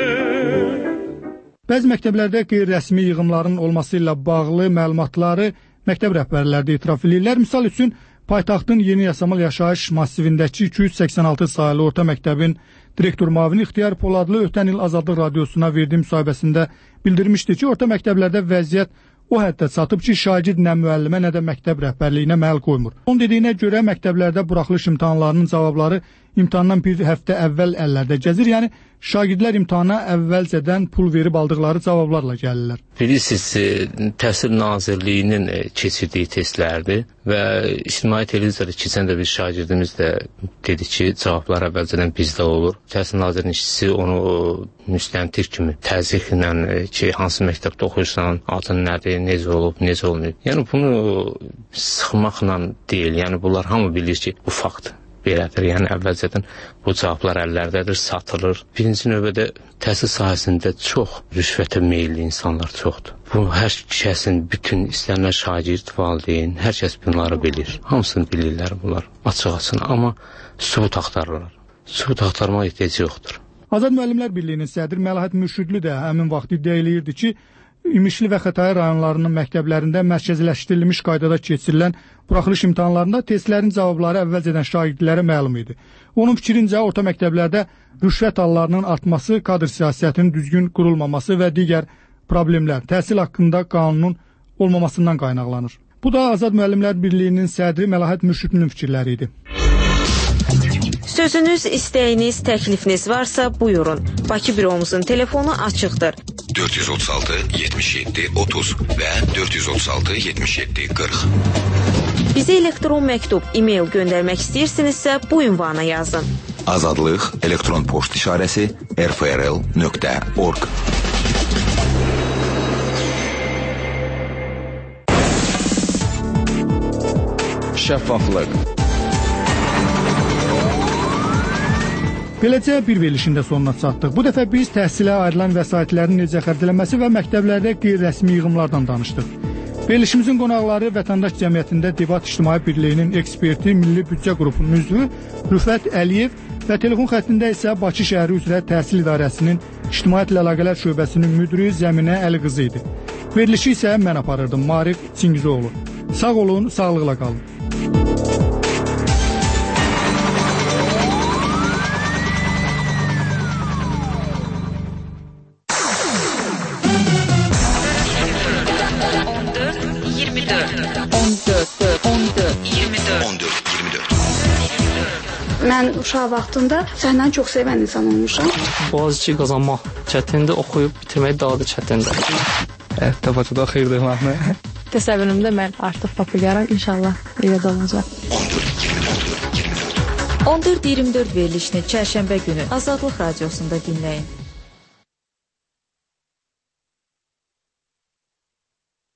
Bəzi məktəblərdə qeyri-rəsmi yığımların olması ilə bağlı məlumatları məktəb rəhbərləri də etiraf edirlər. Misal üçün, paytaxtın Yeni Yasamal Yaşayış massivindəki iki yüz səksən altı sayılı orta məktəbin direktor müavini İxtiyar Poladlı ötən il Azadlıq Radiosuna verdiyi müsahibəsində bildirmişdi ki, orta məktəblərdə vəziyyət o həddə çatıb ki, şagird nə müəllimə, nə də məktəb rəhbərliyinə məhəl qoymur. Onun dediyinə görə məktəblərdə buraxılış imtahanlarının cavabları imtahandan bir həftə əvvəl əllərdə gəzir. Yəni, şagirdlər imtahana əvvəlcədən pul verib aldıqları cavablarla gəlirlər. Bilirsiniz, Təhsil Nazirliyinin keçirdiyi testlərdir və İctimai Televiziyada keçən də bir şagirdimiz də dedi ki, cavablar əvvəlcədən bizdə olur. Təhsil Nazirliyinin işçisi onu müstəntir kimi təzyiqlə ki, hansı məktəbdə oxuyursan, adın nədir, necə olub, necə olmayıb. Yəni, bunu sıxmaqla deyil. Yəni, bunlar hamı bilir ki, bu faktdır. Belədir, yəni əvvəlcədən bu cavablar əllərdədir, satılır. Birinci növbədə təhsil sahəsində çox rüşvətə meyilli insanlar çoxdur. Bu, hər kəsin, bütün istənilən şagird, valideyn, hər kəs bunları bilir. Hamısını bilirlər bunlar, açıq-açıq, amma sübut axtarırlar. Sübut axtarmaq ehtiyac yoxdur. Azad Müəllimlər Birliyinin sədri Məlahət Mürşidli də həmin vaxt iddia eləyirdi ki, İmişli və Xətai rayonlarının məktəblərində mərkəzləşdirilmiş qaydada keçirilən buraxılış imtahanlarında testlərin cavabları əvvəlcədən şagirdlərə məlum idi. Onun fikrincə, orta məktəblərdə rüşvət hallarının artması, kadr siyasətinin düzgün qurulmaması və digər problemlər təhsil haqqında qanunun olmamasından qaynaqlanır. Bu da Azad Müəllimlər Birliyinin sədri Məlahət Mürşidlinin fikirləri idi. Sözünüz, istəyiniz, təklifiniz varsa buyurun. Bakı büromuzun telefonu açıqdır. dörd yüz otuz altı yetmiş yeddi otuz və dörd yüz otuz altı yetmiş yeddi qırx. Bizə elektron məktub, e-mail göndərmək istəyirsinizsə bu ünvana yazın. Azadlıq elektron poçt işarəsi r f r l nöqtə org. Şəffaflıq. Beləcə bir verilişin də sonuna çatdıq. Bu dəfə biz təhsilə ayrılan vəsaitlərin necə xərclənməsi və məktəblərdə qeyri-rəsmi yığımlardan danışdıq. Verilişimizin qonaqları Vətəndaş Cəmiyyətində Debat İctimai Birliyinin eksperti, Milli Büdcə qrupunun üzvü Rüfət Əliyev və telefon xəttində isə Bakı şəhəri üzrə Təhsil İdarəsinin İctimaiyyətlə Əlaqələr şöbəsinin müdiri Zəminə Əliqızı idi. Verilişi isə mən aparırdım, Marif Çingizoğlu. Sağ olun, sağlıqla qalın. Mən uşaq vaxtında səhnəni çox sevən insan olmuşam. Boğaziçi qazanmaq çətindir, oxuyub bitirmək daha da çətindir. Həyatda Bakıda xeyirdir məhnə. Təsəvvürümdə mən artıq populyarım, inşallah elə də olacaq. on dörd iyirmi dörd verilişini çərşənbə günü Azadlıq radiosunda dinləyin.